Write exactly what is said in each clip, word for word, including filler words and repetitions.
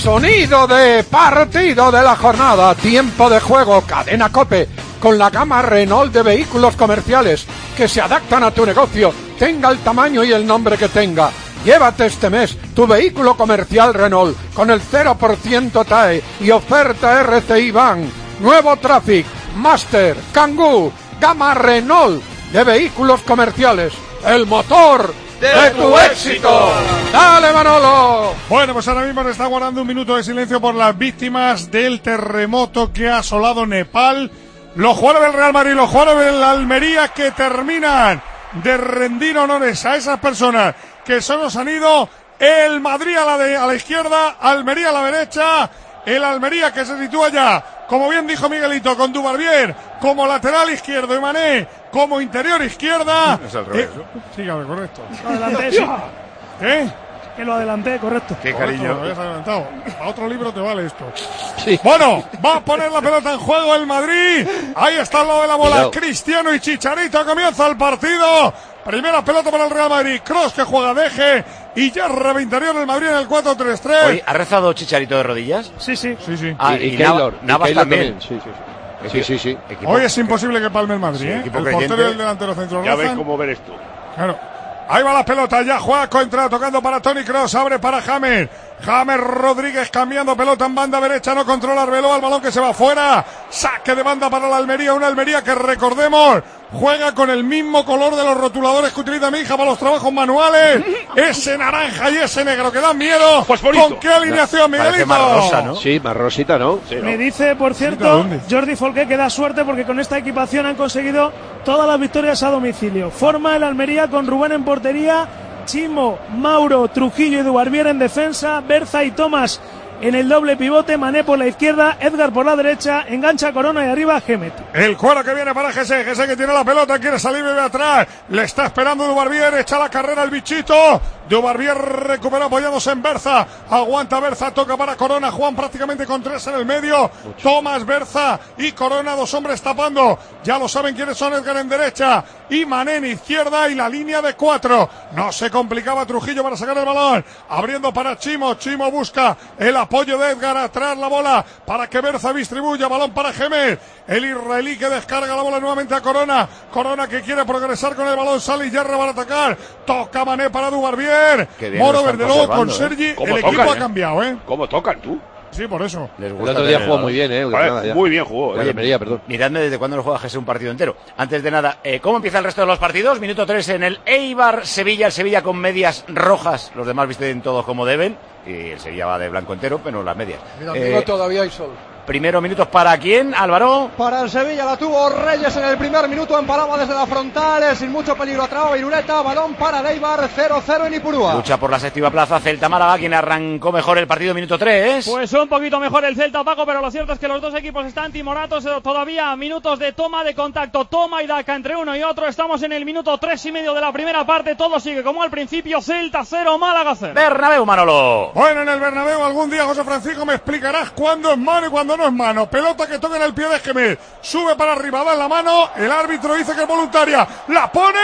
sonido de partido de la jornada, tiempo de juego, Cadena COPE, con la gama Renault de vehículos comerciales que se adaptan a tu negocio, tenga el tamaño y el nombre que tenga. Llévate este mes tu vehículo comercial Renault con el cero por ciento T A E y oferta R C I Van. Nuevo Traffic, Master, Kangoo, gama Renault de vehículos comerciales. El motor de, de tu éxito. ¡Dale, Manolo! Bueno, pues ahora mismo se está guardando un minuto de silencio por las víctimas del terremoto que ha asolado Nepal. Los jugadores del Real Madrid, los jugadores del Almería que terminan de rendir honores a esas personas que solo nos han ido. El Madrid a la, de, a la izquierda, Almería a la derecha. El Almería que se sitúa ya, como bien dijo Miguelito, con Dubarbier como lateral izquierdo y Mané como interior izquierda. Es al revés, eh, ¿no? Sí, a ver, correcto. Lo adelanté, sí. ¿Qué? Que lo adelanté, correcto. Qué Correcto, cariño. lo habías adelantado. A otro libro te vale esto. Sí. Bueno, va a poner la pelota en juego el Madrid. Ahí está al lado de la bola. Cuidado. Cristiano y Chicharito. Comienza el partido. Primera pelota para el Real Madrid. Cross que juega de eje. Y ya rebe interior el Madrid en el cuatro tres tres. Oye, ¿ha rezado Chicharito de rodillas? Sí, sí. Sí, sí. Ah, y, y, y Navas, Keylor, y Navas Keylor también. también. Sí, sí, sí. Sí, sí, sí. Equipo- Hoy es imposible que palme el Madrid, Sí, ¿eh? equipo El portero creyente. y el delantero centro. Ya ves rozan. cómo eres tú. Claro. Ahí va la pelota, ya juega contra, tocando para Toni Kroos, abre para James. James Rodríguez cambiando pelota en banda derecha, no controla Arbeloa, el balón que se va fuera. Saque de banda para la Almería, una Almería que recordemos juega con el mismo color de los rotuladores que utiliza mi hija para los trabajos manuales. Ese naranja y ese negro que dan miedo. Fosforito. ¿Con qué alineación, Parece Miguelito? más rosa, ¿no? Sí, más rosita, ¿no? Sí, ¿no? Me dice, por ¿de cierto, dónde? Jordi Folqué que da suerte porque con esta equipación han conseguido todas las victorias a domicilio. Forma el Almería con Rubén en portería, Chimo, Mauro, Trujillo y Dubarbier en defensa, Berza y Tomás en el doble pivote, Mané por la izquierda, Edgar por la derecha, engancha Corona y arriba Gémet. El cuero que viene para Gese, Gese que tiene la pelota, quiere salir, bebe atrás, le está esperando Dubarbier, echa la carrera el bichito, Dubarbier recupera apoyándose en Berza, aguanta Berza, toca para Corona, Juan prácticamente con tres en el medio, Tomás, Berza y Corona, dos hombres tapando, ya lo saben quiénes son, Edgar en derecha y Mané en izquierda y la línea de cuatro, no se complicaba Trujillo para sacar el balón, abriendo para Chimo, Chimo busca el apoyo de Edgar, atrás la bola para que Berza distribuya, balón para Gémez, el israelí que descarga la bola nuevamente a Corona, Corona que quiere progresar con el balón, sale y Yarra para atacar, toca Mané para Dubarbier, Qué bien Moro lo están Verdeluego con conservando, Sergi, ¿eh? el ¿Cómo equipo tocan, ha eh? cambiado, ¿eh? ¿Cómo tocan tú? Sí, por eso. Les El gusta otro día tener jugó el muy bien, ¿eh? Vale, Granada, ya. muy bien jugó. La ¿eh? Almería, perdón. Miradme desde cuándo no juega Jesús un partido entero. Antes de nada, eh, ¿cómo empieza el resto de los partidos? Minuto tres en el Eibar-Sevilla, el Sevilla con medias rojas, los demás visten todos como deben, y el Sevilla va de blanco entero, pero no las medias. Mira, Eh, amigo, todavía hay sol. Primero minutos para quién, Álvaro. Para el Sevilla la tuvo Reyes en el primer minuto, empalaba desde la frontal, sin mucho peligro atrás, Irureta, balón para el Eibar, cero cero en Ipurúa. Lucha por la séptima plaza, Celta Málaga, quien arrancó mejor el partido, minuto tres. Pues un poquito mejor el Celta, Paco, pero lo cierto es que los dos equipos están timoratos, eh, todavía minutos de toma de contacto, toma y daca entre uno y otro. Estamos en el minuto tres y medio de la primera parte, todo sigue como al principio, Celta cero, Málaga cero. Bernabéu, Manolo. Bueno, en el Bernabéu algún día, José Francisco, me explicarás cuándo es mano y cuándo no es mano. Pelota que toca en el pie de Gémez, sube para arriba, da en la mano, el árbitro dice que es voluntaria, la pone,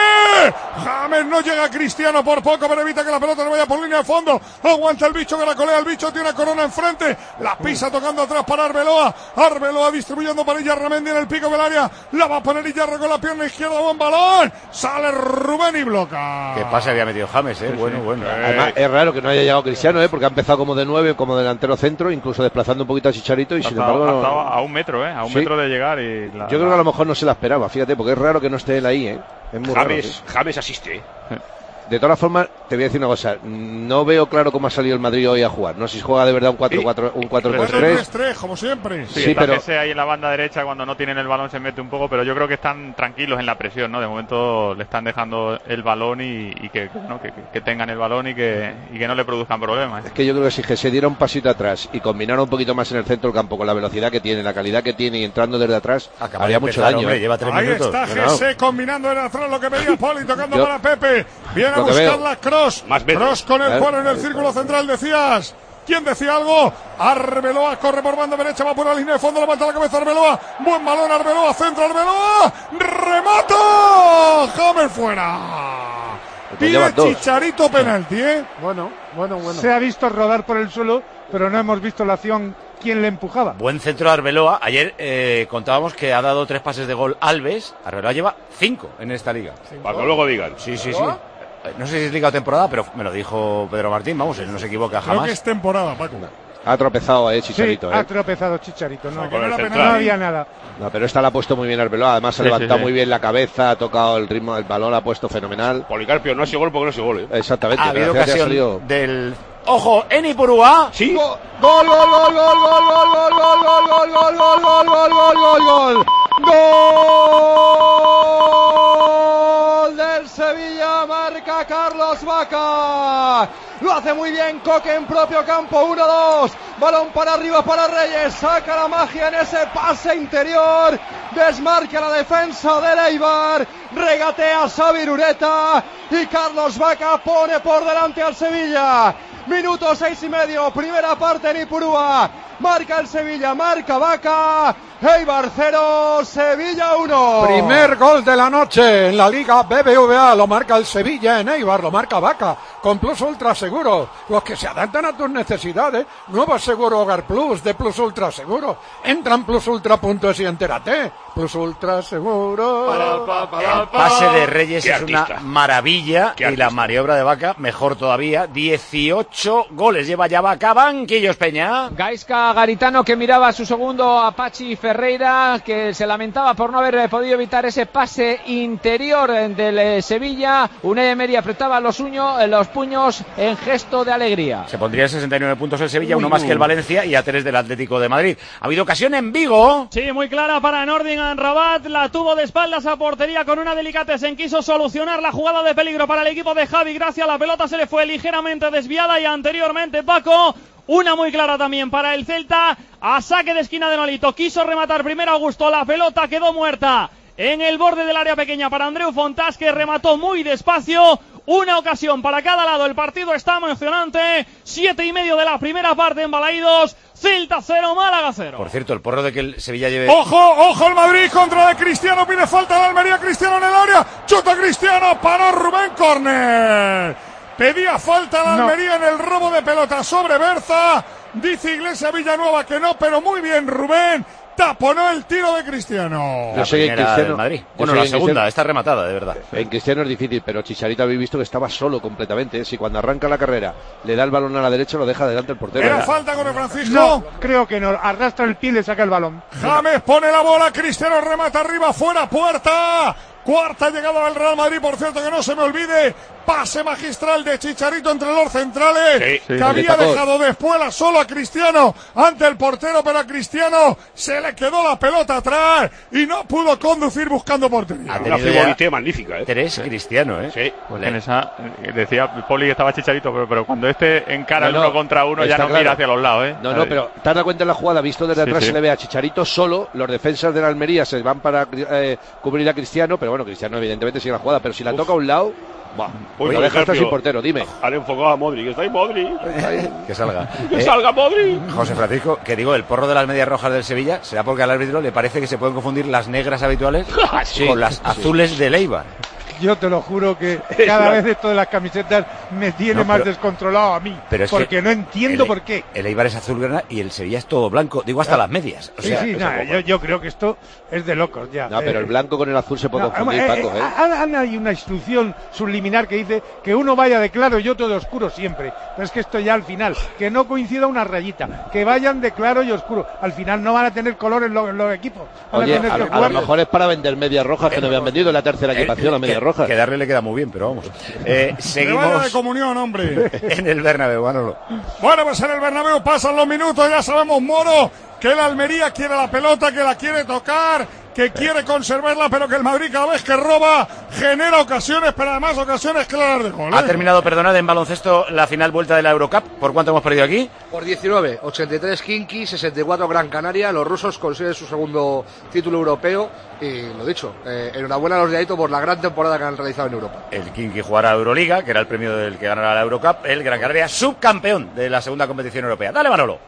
James no llega a Cristiano por poco, pero evita que la pelota no vaya por línea de fondo, aguanta el bicho que la colea, el bicho tiene a Corona enfrente, la pisa tocando atrás para Arbeloa, Arbeloa distribuyendo para Illarramendi en el pico del área, la va a poner Illarra con la pierna izquierda, buen balón, sale Rubén y bloca. Qué pase había metido James, eh, bueno, bueno. Además, es raro que no haya llegado Cristiano, ¿eh? Porque ha empezado como de nueve, como delantero centro, incluso desplazando un poquito a Chicharito y sin Hasta- embargo no- hasta a un metro, ¿eh? A un Sí. metro de llegar y... la- Yo creo que a lo mejor no se la esperaba, fíjate, porque es raro que no esté él ahí, ¿eh? Es muy raro. James, Sí. James asiste. ¿eh? De todas formas, te voy a decir una cosa, no veo claro cómo ha salido el Madrid hoy a jugar. No sé si juega de verdad un cuatro cuatro, un cuatro tres tres. tres tres, como siempre. Sí, Sí, está pero- Jesse ahí en la banda derecha, cuando no tienen el balón se mete un poco, pero yo creo que están tranquilos en la presión, ¿no? De momento le están dejando el balón y, y que, ¿no? que, que tengan el balón y que, y que no le produzcan problemas. Es que yo creo que si se diera un pasito atrás y combinara un poquito más en el centro del campo con la velocidad que tiene, la calidad que tiene y entrando desde atrás, Acaba haría de mucho empezar, daño. hombre, ¿eh? lleva tres Ahí minutos. está No, no. Jesse combinando en atrás lo que pedía Poli, tocando Yo- para Pepe. Viene a lo que buscar veo. la cross. Más metros. Cross con el Claro. cuero en el círculo central, decías. ¿Quién decía algo? Arbeloa corre por banda derecha, va por la línea de fondo, levanta la cabeza Arbeloa. Buen balón Arbeloa, centro Arbeloa. ¡Remato! James fuera. Pide Chicharito penalti, ¿eh? Bueno, bueno, bueno. Se ha visto rodar por el suelo, pero no hemos visto la acción quién le empujaba. Buen centro de Arbeloa. Ayer eh, contábamos que ha dado tres pases de gol Alves. Arbeloa lleva cinco en esta liga. ¿Cinco? Para que luego digan. Sí, sí, sí. No sé si es liga o temporada, pero me lo dijo Pedro Martín. Vamos, él no se equivoca jamás. Creo que es temporada, Paco. Ha tropezado, eh, Chicharito. Sí, eh. ha tropezado Chicharito, no, O sea, no, no, no había nada. No, pero esta la ha puesto muy bien Arbeloa. Además, se ha sí, levantado sí, sí. muy bien la cabeza, ha tocado el ritmo del balón, la ha puesto fenomenal. Policarpio no ha sido gol porque no ha sido gol, ¿eh? Exactamente. Ha habido pero fíjate, ha ocasión salido- del... ¡Ojo! Eni Purúa. Sí. Gol, gol, gol, gol, gol, gol, gol, gol, gol, gol, gol, gol, gol, gol, gol, gol, gol. Gol del Sevilla, marca Carlos Vaca. Lo hace muy bien Coque en propio campo, uno dos. Balón para arriba para Reyes, saca la magia en ese pase interior. Desmarca la defensa del Eibar, regatea Xavi Ureta y Carlos Vaca pone por delante al Sevilla. Minuto seis y medio, primera parte en Ipurúa. Marca el Sevilla, marca Vaca. Eibar cero, Sevilla uno. Primer gol de la noche en la Liga B B V A. Lo marca el Sevilla en Eibar, lo marca Vaca. Con Plus Ultra Seguro, los que se adaptan a tus necesidades. Nuevo seguro Hogar Plus de Plus Ultra Seguro. Entra en plus ultra punto es y entérate. Plus Ultra Seguro. El pase de Reyes Qué es una artista. maravilla. Qué Y la artista. maniobra de Vaca, mejor todavía. dieciocho goles lleva ya Vaca. Banquillos, Peña. Gaizka Garitano, que miraba a su segundo a Pachi Ferreira, que se lamentaba por no haber podido evitar ese pase interior del eh, Sevilla. Unai Emery apretaba los, uño, los puños en gesto de alegría. Se pondría sesenta y nueve puntos el Sevilla, Uy, uno más uy. que el Valencia y a tres del Atlético de Madrid. Ha habido ocasión en Vigo. Sí, muy clara para Nordin Rabat, la tuvo de espaldas a portería con una delicatesen, quiso solucionar la jugada de peligro para el equipo de Javi Gracia, la pelota se le fue ligeramente desviada y anteriormente Paco, una muy clara también para el Celta, a saque de esquina de Nolito, quiso rematar primero Augusto, la pelota quedó muerta en el borde del área pequeña para Andreu Fontás, que remató muy despacio. Una ocasión para cada lado, el partido está emocionante, siete y medio de la primera parte en Balaídos, Celta cero, Málaga cero. Por cierto, el porro de que el Sevilla lleve... Ojo, ojo el Madrid contra de Cristiano, pide falta de Almería, Cristiano en el área, chuta Cristiano, paró Rubén, córner. Pedía falta la No. Almería en el robo de pelota sobre Berza, dice Iglesia Villanueva que no, pero muy bien Rubén, taponó el tiro de Cristiano. La Yo sé que primera Cristiano- del Madrid. yo Bueno, sé la que segunda, Cristiano- está rematada, de verdad. En Cristiano es difícil, pero Chicharito habéis visto que estaba solo completamente. ¿eh? Si cuando arranca la carrera le da el balón a la derecha, lo deja delante el portero. Era falta con el Francisco. No, creo que no. Arrastra el pie y le saca el balón. James pone la bola, Cristiano remata arriba, fuera, puerta. Cuarta llegada del Real Madrid, por cierto, que no se me olvide. Pase magistral de Chicharito entre los centrales. Sí, que sí. había Destacó. dejado de espuela solo a Cristiano ante el portero, pero a Cristiano se le quedó la pelota atrás y no pudo conducir buscando portería. Ha Una tenido ya frivolité magnífica, ¿eh? tres Cristiano, ¿eh? Sí. Pues en esa, eh, decía Poli que estaba Chicharito, pero, pero cuando este encara No, el uno no, contra uno ya está no claro. mira hacia los lados, ¿eh? No, no, pero te has dado cuenta en la jugada, visto desde Sí, atrás sí. se le ve a Chicharito solo, los defensas de la Almería se van para eh, cubrir a Cristiano, pero bueno, Cristiano evidentemente sigue la jugada, pero si la toca a un lado, bah, Uy, lo deja hasta Sergio. sin portero, dime. Han enfocado a Modric, está ahí Modric. Que salga. Que Eh, salga Modric. José Francisco, que digo, el porro de las medias rojas del Sevilla será porque al árbitro le parece que se pueden confundir las negras habituales Sí, con las sí. azules de Eibar. Yo te lo juro que cada vez esto de las camisetas me tiene No, más pero- descontrolado a mí. Pero es porque que no entiendo el- por qué. El Eibar es azulgrana y el Sevilla es todo blanco. Digo, hasta Ah. las medias. O Sí, sea, sí, es nada, algo- yo, yo creo que esto es de locos ya. No, pero Eh, el blanco con el azul se puede no, confundir, eh, Paco, eh, ¿eh? ha- Hay una instrucción subliminar que dice que uno vaya de claro y otro de oscuro siempre. Pero es que esto ya al final, que no coincida una rayita, que vayan de claro y oscuro. Al final no van a tener colores los, los equipos. Van Oye, a tener a, que a lo jugar. mejor es para vender medias rojas que no habían vendido en la tercera Eh, equipación, las que- medias rojas. Que darle le queda muy bien, pero vamos. Eh, Se vaya de seguimos comunión, hombre. en el Bernabéu, Manolo. Bueno, pues en el Bernabéu pasan los minutos, ya sabemos, Moro, que el Almería quiere la pelota, que la quiere tocar, que quiere conservarla, pero que el Madrid cada vez que roba genera ocasiones, pero además ocasiones claras de gol. ¿eh? Ha terminado, perdonad, en baloncesto la final vuelta de la Eurocup. ¿Por cuánto hemos perdido aquí? Por diecinueve, ochenta y tres Khimki, sesenta y cuatro Gran Canaria. Los rusos consiguen su segundo título europeo. Y lo dicho, eh, enhorabuena a los de Aito por la gran temporada que han realizado en Europa. El Kinky jugará a Euroliga, que era el premio del que ganará la Eurocup. El Gran Canaria, subcampeón de la segunda competición europea. Dale, Manolo.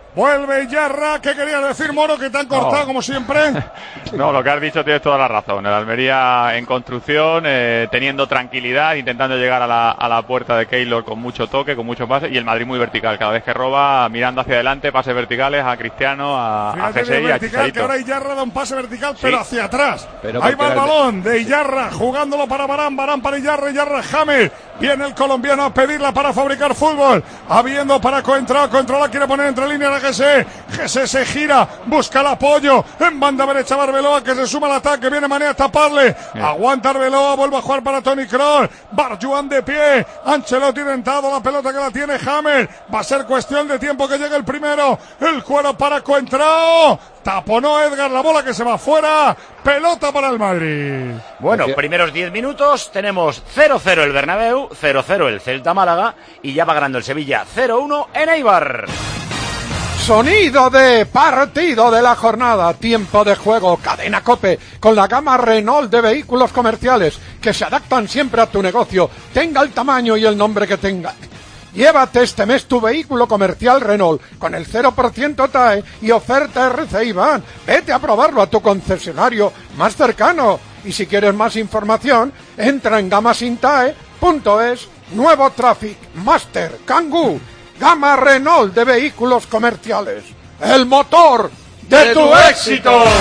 Vuelve Iyarra. ¿Qué querías decir, Moro? Que te han cortado No. como siempre. No, lo que has dicho tienes toda la razón. El Almería en construcción, eh, teniendo tranquilidad, intentando llegar a la, a la puerta de Keylor con mucho toque, con mucho pase, y el Madrid muy vertical. Cada vez que roba, mirando hacia adelante, pases verticales a Cristiano, a, a Fíjate Jesse de y a vertical, Chicharito. que ahora Iyarra da un pase vertical, Sí. pero hacia atrás. Pero Ahí va el porque era el- balón de Iyarra, jugándolo para Barán, Barán para Iyarra, Iyarra James. Viene el colombiano a pedirla para fabricar fútbol. Habiendo para Coentrao, Coentrao la quiere poner entre líneas a Gese. Gese se gira, busca el apoyo. En banda derecha Arbeloa, que se suma al ataque. Viene Mané a taparle. Aguanta Arbeloa, vuelve a jugar para Toni Kroos. Barjuan de pie. Ancelotti dentado, la pelota que la tiene James. Va a ser cuestión de tiempo que llegue el primero. El cuero para Coentrao. Taponó Edgar la bola que se va fuera. Pelota para el Madrid. Bueno, primeros diez minutos, tenemos cero cero el Bernabéu, cero cero el Celta Málaga y ya va ganando el Sevilla cero uno en Eibar. Sonido de partido de la jornada, tiempo de juego, Cadena COPE, con la gama Renault de vehículos comerciales que se adaptan siempre a tu negocio, tenga el tamaño y el nombre que tenga. Llévate este mes tu vehículo comercial Renault con el cero por ciento T A E y oferta R C I B A N. Vete a probarlo a tu concesionario más cercano. Y si quieres más información, entra en gamasintae punto es. Nuevo Traffic, Master, Kangoo, gama Renault de vehículos comerciales. El motor de, de tu, tu éxito. éxito.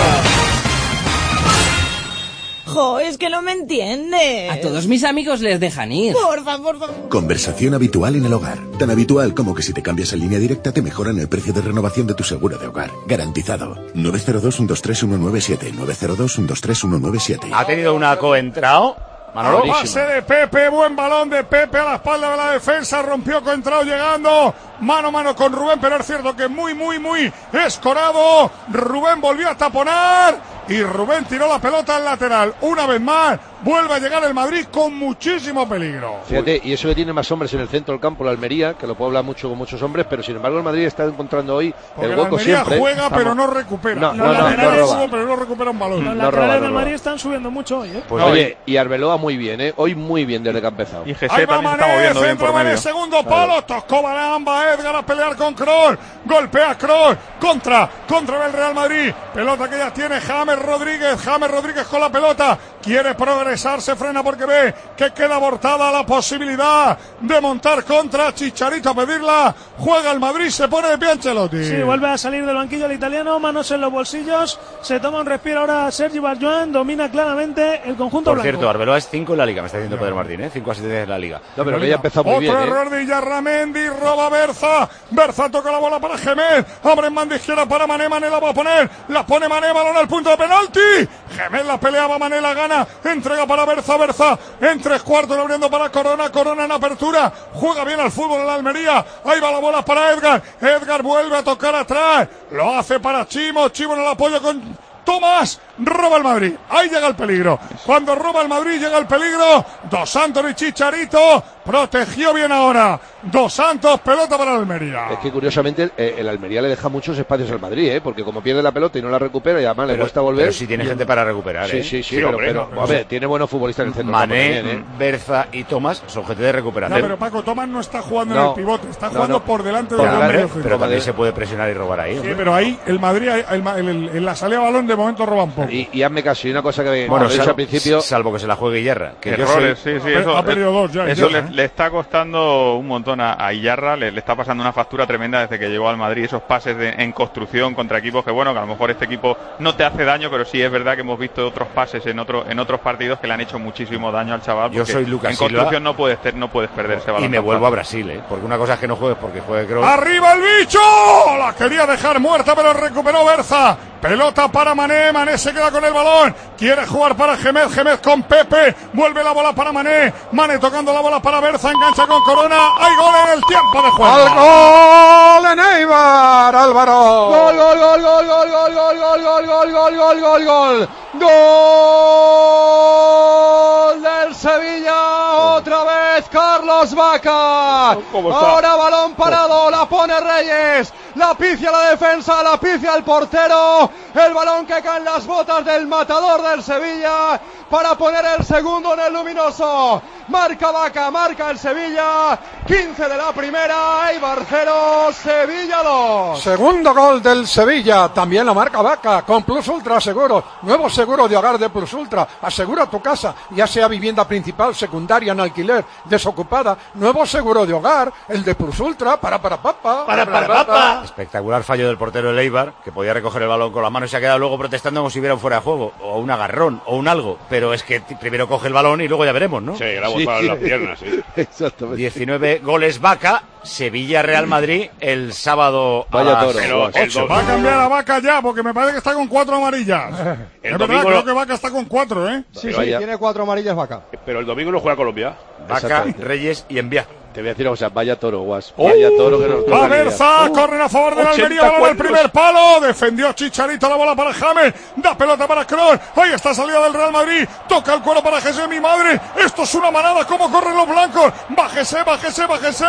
Jo, es que no me entiendes. A todos mis amigos les dejan ir. Porfa, por favor. Conversación habitual en el hogar. Tan habitual como que si te cambias en línea directa te mejoran el precio de renovación de tu seguro de hogar. Garantizado. nueve cero dos, uno dos tres, uno nueve siete. nueve cero dos, uno dos tres, uno nueve siete. Ha tenido una Coentrao. Manolo. Pase de Pepe, buen balón de Pepe a la espalda de la defensa, rompió Coentrao llegando mano a mano con Rubén, pero es cierto que muy, muy, muy escorado. Rubén volvió a taponar y Rubén tiró la pelota al lateral. Una vez más, vuelve a llegar el Madrid con muchísimo peligro. Fíjate, y eso que tiene más hombres en el centro del campo, la Almería, que lo puedo hablar mucho con muchos hombres, pero sin embargo el Madrid está encontrando hoy Porque el la hueco Almería siempre. juega, Vamos. pero no recupera. No, Los no, no, no laterales roba. suben, pero no recupera un balón. Los No laterales roba, del no roba. Madrid están subiendo mucho hoy, ¿eh? Pues oye, y Arbeloa muy bien, ¿eh? Hoy muy bien desde que ha empezado. Y Ahí Jesse va también se está Mané, moviendo bien centra por Mané, medio. segundo palo, tocó Barán, va Edgar a pelear con Kroos, golpea Kroos, contra, contra el Real Madrid, pelota que ya tiene James Rodríguez, James Rodríguez con la pelota, quiere progresar, se frena porque ve que queda abortada la posibilidad de montar contra Chicharito a pedirla, juega el Madrid, se pone de pie Ancelotti. Sí, vuelve a salir del banquillo el italiano, manos en los bolsillos, se toma un respiro ahora Sergi Barjuan, domina claramente el conjunto Por blanco. cierto, Arbeloa es cinco en la Liga, me está diciendo Pedro Martín, ¿eh? cinco asistencias en la Liga. No, pero que ya ha empezado muy Otro bien, ¿eh? error de Iyarramendi, roba Berza, Berza toca la bola para Gemel, abre en banda izquierda para Mané, Mané la va a poner, la pone Mané, balón al punto de penalti, Gemel la peleaba, Mané la gana, entrega para Berza, Berza, en tres cuartos, abriendo para Corona, Corona en apertura, juega bien al fútbol en la Almería, ahí va la bola para Edgar, Edgar vuelve a tocar atrás, lo hace para Chimo, Chimo en el apoyo con Tomás, roba el Madrid, ahí llega el peligro, cuando roba el Madrid llega el peligro, Dos Santos y Chicharito, protegió bien ahora, Dos Santos, pelota para la Almería. Es que curiosamente eh, el Almería le deja muchos espacios al Madrid, ¿eh? Porque como pierde la pelota y no la recupera y además le Pero- cuesta volver. pero si tiene gente para recuperar, Sí, ¿eh? sí, sí, Sí, pero, hombre, pero, no, a no. ver, tiene buenos futbolistas en el centro. del campo Mané, también, ¿eh? Berza y Tomás son gente de No, recuperación. pero Paco Tomás no está jugando en No. el pivote, está No, jugando no. por delante Por del delante, hombre. pero Pero también Madrid- se puede presionar y robar ahí. Sí, hombre. pero ahí el Madrid, el, el- el- en la salida de balón de momento roba un poco. Y, y hazme caso, y una cosa que Bueno, como he dicho sal- al principio, salvo que se la juegue Iyarra. Que yo Errores, soy- sí, sí, Ha eso, ha perdido dos ya, eso Iyarra, le, ¿eh? le está costando un montón a, a Iyarra, le, le está pasando una factura tremenda desde que llegó al Madrid, esos pases de- en construcción contra equipos que, bueno, que a lo mejor este equipo no te hace daño, pero sí es verdad que hemos visto otros pases en otro, en otros partidos que le han hecho muchísimo daño al chaval. Yo porque soy Lucas en Silva. construcción no puedes, ter- no puedes perder ese balón. Y me tan vuelvo a fácil. Brasil, ¿eh? Porque una cosa es que no juegues porque juegue Kroos. ¡Arriba el bicho! La quería dejar muerta, pero recuperó Berza. Pelota para Mané, Mané se queda con el balón. Quiere jugar para Gémez, Gémez con Pepe. Vuelve la bola para Mané. Mané tocando la bola para Berza, engancha con Corona. Hay gol en el tiempo de juego. ¡Al gol en Eibar, Álvaro! Gol, gol, gol, gol, gol, gol, gol, gol, gol, gol, gol, gol, gol, gol. Gol del Sevilla, otra vez Carlos Carlos Vaca. Ahora balón parado, la pone Reyes, la picia la defensa, la picia el portero, el balón que cae en las botas del matador del Sevilla para poner el segundo en el luminoso. Marca Vaca, marca el Sevilla, quince de la primera, Eibar cero, Sevilla dos. Segundo gol del Sevilla, también la marca Vaca, con Plus Ultra Seguro, nuevo seguro de hogar de Plus Ultra, asegura tu casa, ya sea vivienda principal, secundaria, en alquiler, desocupada, nuevo seguro de hogar, el de Plus Ultra, para para papa, para para papa. Espectacular fallo del portero del Eibar, que podía recoger el balón con la mano y se ha quedado luego protestando como si hubiera un fuera de juego, o un agarrón, o un algo, pero es que primero coge el balón y luego ya veremos, ¿no? Sí, le ha botado sí. las piernas, sí. Exactamente. diecinueve goles Vaca, Sevilla Real Madrid el sábado. Vaya toro. Pero el do... Va a cambiar a Vaca ya, porque me parece que está con cuatro amarillas. El es verdad, creo que Vaca está con cuatro, ¿eh? Sí, sí, tiene cuatro amarillas Vaca. Pero el domingo no juega Colombia. Vaca, Reyes y Envía. Te voy a decir, o sea, vaya toro, Guas. Vaya toro que nos va Berza, uh, corren a favor de la Almería, balón al primer palo, defendió Chicharito, la bola para James, da pelota para Kroos, ahí está salida del Real Madrid, toca el cuero para Jesé, mi madre, esto es una manada, cómo corren los blancos, bájese, bájese, bájese,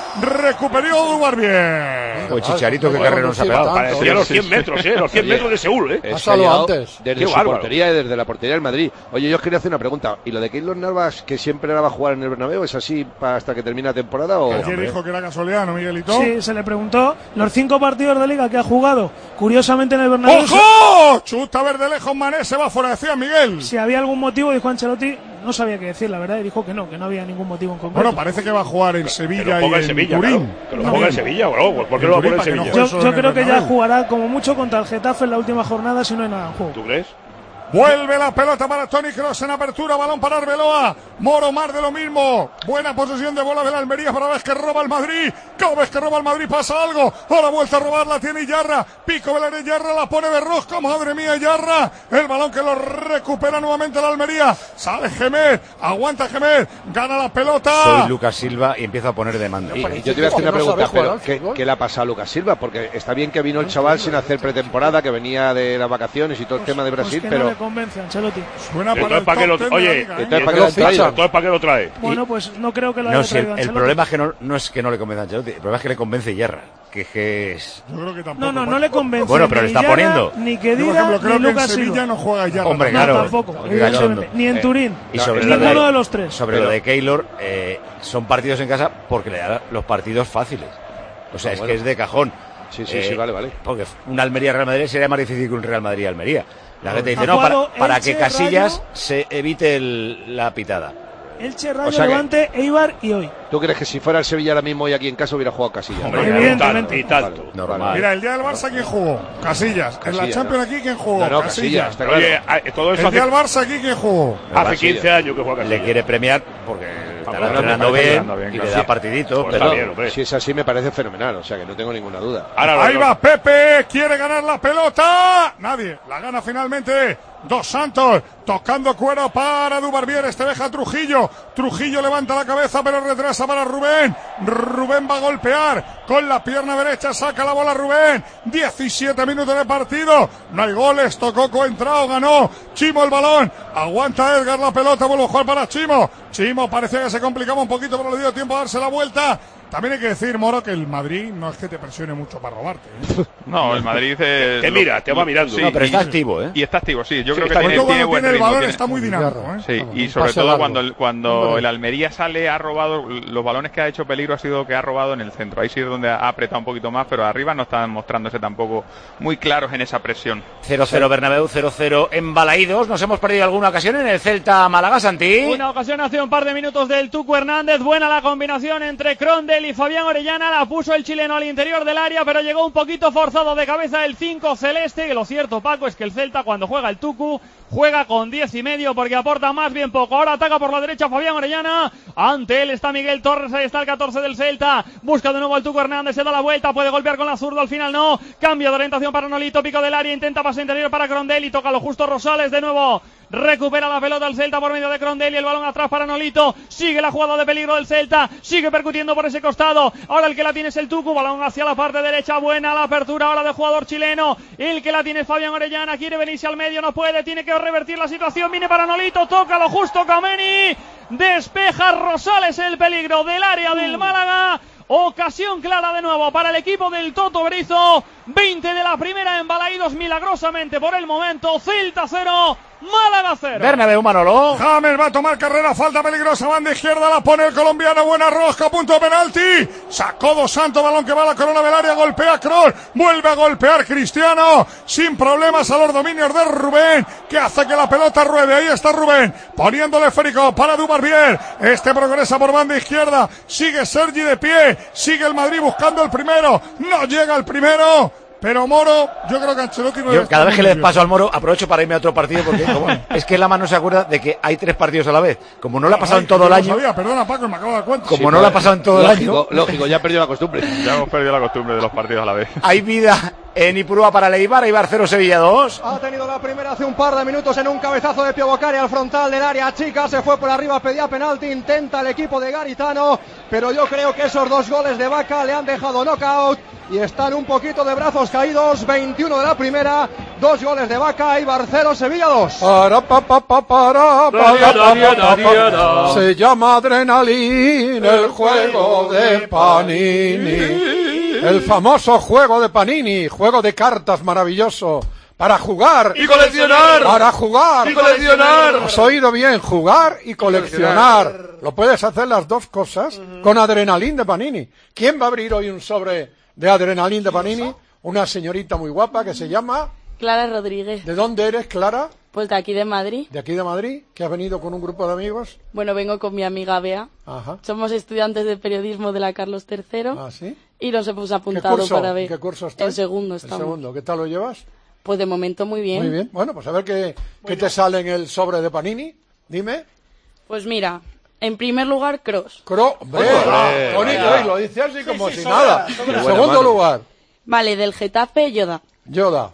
recuperó Dubarbier. Pues Chicharito, que carrera nos ha pegado. Parecía los cien metros, eh, los cien metros de Seúl, eh. Pásalo antes. Desde su portería, desde la portería del Madrid. Oye, yo os quería hacer una pregunta, ¿y lo de Keylor Navas, que siempre va a jugar en el Bernabéu, es así hasta que termine la temporada o...? Ayer dijo que era casualidad, ¿no, Miguelito? Sí, se le preguntó los cinco partidos de Liga que ha jugado, curiosamente en el Bernabéu. ¡Ojo! Chuta verde lejos, Mané se va fuera, decía Miguel. Si había algún motivo, dijo Ancelotti, no sabía qué decir, la verdad, y dijo que no, que no había ningún motivo en concreto. Bueno, parece que va a jugar en Sevilla y en Sevilla, Turín. Claro, que lo ponga en Sevilla, bro, ¿por qué no lo pone en Sevilla? Yo, yo creo que ya jugará como mucho contra el Getafe en la última jornada, si no hay nada en juego. ¿Tú crees? Vuelve la pelota para Toni Kroos en apertura, balón para Arbeloa, Moro más de lo mismo, buena posesión de bola de la Almería para vez que roba el Madrid, cada vez que roba el Madrid pasa algo, ahora vuelta a robar la tiene Yarra, pico Belén Yarra, la pone Berrosco, madre mía Yarra, el balón que lo recupera nuevamente la Almería, sale Gemer, aguanta Gemer, gana la pelota. Soy Lucas Silva y empiezo a poner demanda. Y, y yo te voy a hacer una pregunta, pero ¿qué, ¿qué le ha pasado a Lucas Silva? Porque está bien que vino el chaval sin hacer pretemporada, que venía de las vacaciones y todo el tema de Brasil, pues pero... convence Ancelotti. Suena para el para que lo, oye, entonces para, lo entonces para qué lo trae. Bueno, pues no creo que lo no, haya si traído el, Ancelotti. el problema es que no, no es que no le convence a Ancelotti, el problema es que le convence Yarra, que, que es... Yo creo que tampoco. No, no, no le convence. Bueno, pero le está Yarra, poniendo. Ni que Yo, por diga, ejemplo, creo ni que Lucas en Sevilla Silva. no juega Yarra. Hombre, no, claro. tampoco, evidentemente. Ni en Turín. Y sobre ninguno de, de los tres. Sobre pero, lo de Keylor, eh, son partidos en casa porque le da los partidos fáciles. O sea, no, es bueno. que es de cajón. Sí, sí, eh, sí, vale, vale. Porque un Almería-Real Madrid sería más difícil que un Real Madrid-Almería. La gente dice, no, para, para que Casillas Rayo, se evite el, la pitada. Elche, Rayo, o sea Levante, que, Eibar y hoy. ¿Tú crees que si fuera el Sevilla ahora mismo y aquí en casa hubiera jugado Casillas? Hombre, evidentemente. Y tanto. Vale, normal. Mira, el día del Barça, ¿quién jugó? Casillas. Casillas. En la Champions, ¿no? Aquí, ¿quién jugó? No, no, Casillas. Casillas. Oye, claro. todo el día del Barça, aquí, ¿quién jugó? Hace quince años que juega Casillas. Le quiere premiar porque está entrenando bien, bien y le da partiditos. Pues pero bien, si es así, me parece fenomenal. O sea, que no tengo ninguna duda. Ahora, ahí va Pepe. Quiere ganar la pelota. Nadie. La gana finalmente. Dos Santos, tocando cuero para Dubarbier, este deja Trujillo, Trujillo levanta la cabeza pero retrasa para Rubén, Rubén va a golpear con la pierna derecha, saca la bola Rubén, diecisiete minutos de partido, no hay goles, tocó Coentrao, ganó Chimo el balón, aguanta Edgar la pelota, vuelve a jugar para Chimo, Chimo parecía que se complicaba un poquito pero le dio tiempo a darse la vuelta. También hay que decir, Moro, que el Madrid no es que te presione mucho para robarte, ¿eh? No, el Madrid eh, te mira, te va mirando. Sí, no, pero está activo, ¿eh? Y está activo, sí. Yo sí, creo que tiene, cuando tiene buen tiene el ritmo, balón tiene... está muy dinámico, ¿eh? Sí, Vamos, y sobre todo largo. cuando, el, cuando el Almería sale, ha robado, los balones que ha hecho peligro ha sido que ha robado en el centro. Ahí sí es donde ha apretado un poquito más, pero arriba no están mostrándose tampoco muy claros en esa presión. cero cero Bernabéu, cero cero en Balaídos. Nos hemos perdido alguna ocasión en el Celta Málaga, Santi. Una ocasión hace un par de minutos del Tucu Hernández. Buena la combinación entre Crondel y Fabián Orellana. La puso el chileno al interior del área, pero llegó un poquito forzado de cabeza el cinco celeste. Que lo cierto, Paco, es que el Celta cuando juega el Tucu juega con diez y medio porque aporta más bien poco. Ahora ataca por la derecha Fabián Orellana. Ante él está Miguel Torres. Ahí está el catorce del Celta. Busca de nuevo el Tucu Hernández. Se da la vuelta. Puede golpear con la zurda. Al final no. Cambio de orientación para Nolito. Pico del área. Intenta pase interior para Crondel y toca lo justo Rosales de nuevo. Recupera la pelota el Celta por medio de Crondel y el balón atrás para Nolito. Sigue la jugada de peligro del Celta. Sigue percutiendo por ese costado. Ahora el que la tiene es el Tucu. Balón hacia la parte derecha. Buena la apertura ahora del jugador chileno. El que la tiene es Fabián Orellana. Quiere venirse al medio. No puede. Tiene que revertir la situación. Viene para Nolito. Toca lo justo Kameni. despeja Rosales el peligro del área del Málaga. Ocasión clara de nuevo para el equipo del Toto Berizo. veinte de la primera, embalaídos milagrosamente por el momento. Celta cero, Málaga cero. Bernabéu, Manolo. James va a tomar carrera, falta peligrosa, banda izquierda, la pone el colombiano, buena rosca, punto de penalti. Sacó Dos Santos, balón que va a la corona del área, golpea Kroos, vuelve a golpear Cristiano, sin problemas a los dominios de Rubén, que hace que la pelota ruede. Ahí está Rubén, poniéndole esférico para Dubarbier. Este progresa por banda izquierda, sigue Sergi de pie, sigue el Madrid buscando el primero, no llega el primero. Pero Moro, yo creo que Ancelotti no. Yo cada vez que le paso al Moro aprovecho para irme a otro partido porque como, es que Lama no se acuerda de que hay tres partidos a la vez. Como no lo ha pasado Ay, en todo el año. Sabía, perdona Paco, me acabo de dar cuenta. Como Sí, no pues, lo ha pasado en todo lógico, el año. Lógico, ya ha perdido la costumbre. Ya hemos perdido la costumbre de los partidos a la vez. Hay vida en Ipurúa para el Eibar, Eibar cero, Sevilla dos. Ha tenido la primera hace un par de minutos en un cabezazo de Pio Boccari al frontal del área chica, se fue por arriba, pedía penalti, intenta el equipo de Garitano, pero yo creo que esos dos goles de Vaca le han dejado knockout y están un poquito de brazos caídos. Veintiuno de la primera, dos goles de Vaca, Eibar cero, Sevilla dos. Para, pa, pa, pa, para, para, pa, pa, pa, pa. Se llama Adrenalina el juego de Panini. El famoso juego de Panini, juego de cartas maravilloso. Para jugar y coleccionar. Para jugar y coleccionar. Has oído bien, jugar y coleccionar. Lo puedes hacer las dos cosas con Adrenalina de Panini. ¿Quién va a abrir hoy un sobre de Adrenalina de Panini? Una señorita muy guapa que se llama Clara Rodríguez. ¿De dónde eres, Clara? Pues de aquí de Madrid. ¿De aquí de Madrid? ¿Que has venido con un grupo de amigos? Bueno, vengo con mi amiga Bea. Ajá. Somos estudiantes de periodismo de la Carlos tercero. Ah, ¿sí? Y nos hemos apuntado para ver. ¿Qué curso estás? El segundo estamos. El segundo. ¿Qué tal lo llevas? Pues de momento muy bien. Muy bien. Bueno, pues a ver qué, qué te sale en el sobre de Panini. Dime. Pues mira, en primer lugar, Kroos. Kroos. Hombre, Hombre, bonito, vaya. ¿eh? Lo dice así como sí, si sobra, nada. sobra. En segundo lugar, Vale, del Getafe, Yoda. Yoda.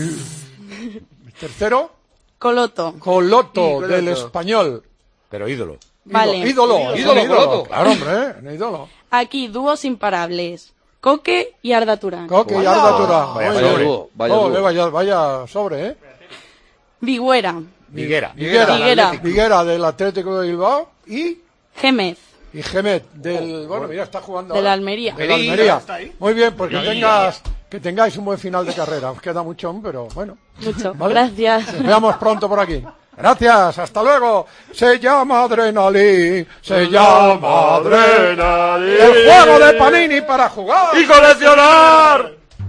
Tercero, Coloto. Coloto, del español. Pero ídolo. Vale. Ídolo, ídolo, ídolo, ídolo. ídolo. Claro, hombre, ¿eh? Un ídolo. Aquí, dúos imparables. Coque y Arda Turán. Coque y Arda Turán. Vaya Muy sobre. bien. dúo, vaya Oh, dúo. vaya, vaya sobre, ¿eh? Vigüera. Viguera. Viguera. Viguera. Viguera del Atlético de Bilbao y, Gémez. y Gemet del, bueno, mira, está jugando De la ahora. Almería. De la Almería. Muy bien, pues que tengas, que tengáis un buen final de carrera. Os queda mucho, pero bueno. Mucho. ¿Vale? Gracias. Nos veamos pronto por aquí. Gracias, hasta luego. Se llama Adrenalina, se llama Adrenalina. El juego de Panini para jugar ¡Y coleccionar!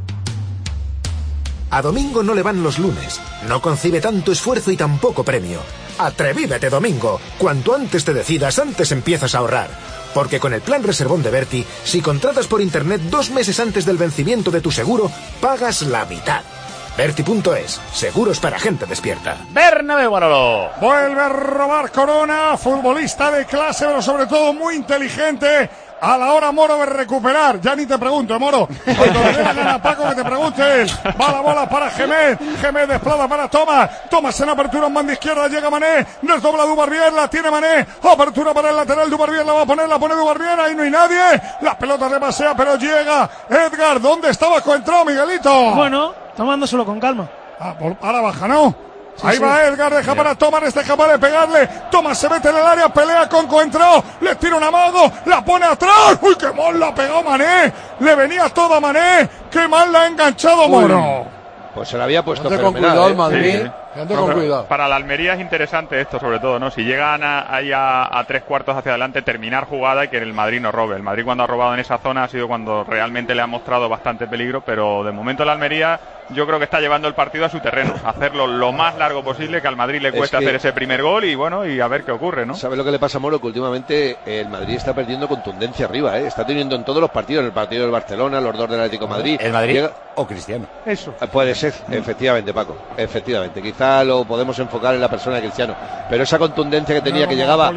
A Domingo no le van los lunes. No concibe tanto esfuerzo y tan poco premio. Atrevívete, Domingo. Cuanto antes te decidas, antes empiezas a ahorrar. Porque con el plan Reservón de Berti, si contratas por internet dos meses antes del vencimiento de tu seguro, pagas la mitad. Berti punto es. Seguros para gente despierta. Bernabéu, Manolo. Vuelve a robar Corona, futbolista de clase, pero sobre todo muy inteligente. A la hora, Moro, de recuperar. Ya ni te pregunto, Moro. Cuando le dé la gana a Paco que te pregunte él. Va la bola para Gemet. Gemet desplaza para Thomas. Thomas en apertura en banda izquierda. Llega Mané. Desdobla Dubarbier. La tiene Mané. Apertura para el lateral. Dubarbier la va a poner. La pone Dubarbier. Ahí no hay nadie. La pelota le pasea, pero llega Edgar. ¿Dónde estaba Coentrao, Miguelito? Bueno, tomándoselo con calma. Ah, por- ahora baja, ¿no? Sí, Ahí sí. va Edgar, deja para Tomás, este es capaz de pegarle. Tomás se mete en el área, pelea con Coentrao, le tira un amago, la pone atrás. ¡Uy, qué mal la pegó Mané! Le venía toda Mané, qué mal la ha enganchado Moro. Pues se la había puesto Ande con fenomenal, cuidado ¿eh? el Madrid. Sí, sí. Ande con Pero cuidado. Para la Almería es interesante esto, sobre todo, ¿no? Si llegan a, ahí a, a tres cuartos hacia adelante, terminar jugada y que el Madrid no robe. El Madrid cuando ha robado en esa zona ha sido cuando realmente le ha mostrado bastante peligro, pero de momento la Almería yo creo que está llevando el partido a su terreno, hacerlo lo más largo posible, que al Madrid le Es cuesta que- hacer ese primer gol y bueno, y a ver qué ocurre, ¿no? ¿Sabes lo que le pasa a Moro? Que últimamente el Madrid está perdiendo contundencia arriba, ¿eh? Está teniendo en todos los partidos, en el partido del Barcelona, los dos del Atlético de Madrid. ¿El Madrid Llega- o Cristiano? Eso. Puede ser, efectivamente, Paco, efectivamente. Quizá lo podemos enfocar en la persona de Cristiano, pero esa contundencia que tenía, que llegaba...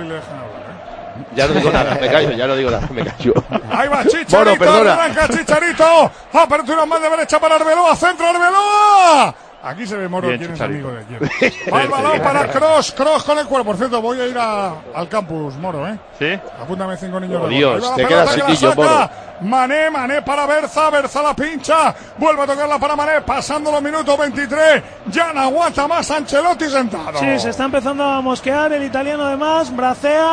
Ya no digo nada, me callo, ya no digo nada, me callo. Ahí va Moro, Chicharito, perdona. arranca Chicharito. Apertura más de derecha para Arbeloa, centro Arbeloa. Aquí se ve Moro, Bien, quién es Chicharito. amigo de quién. Va el balón para Kroos, Kroos con el cuerpo. Por cierto, voy a ir a, al campus, Moro, ¿eh. ¿Sí? Apúntame cinco niños. Oh, de Dios, Ahí va la te pelota quedas que sin la niño, saca. Mané, Mané para Berza, Berza la pincha. Vuelve a tocarla para Mané, pasando los minutos veintitrés. Ya no aguanta más Ancelotti sentado. Sí, se está empezando a mosquear el italiano además, bracea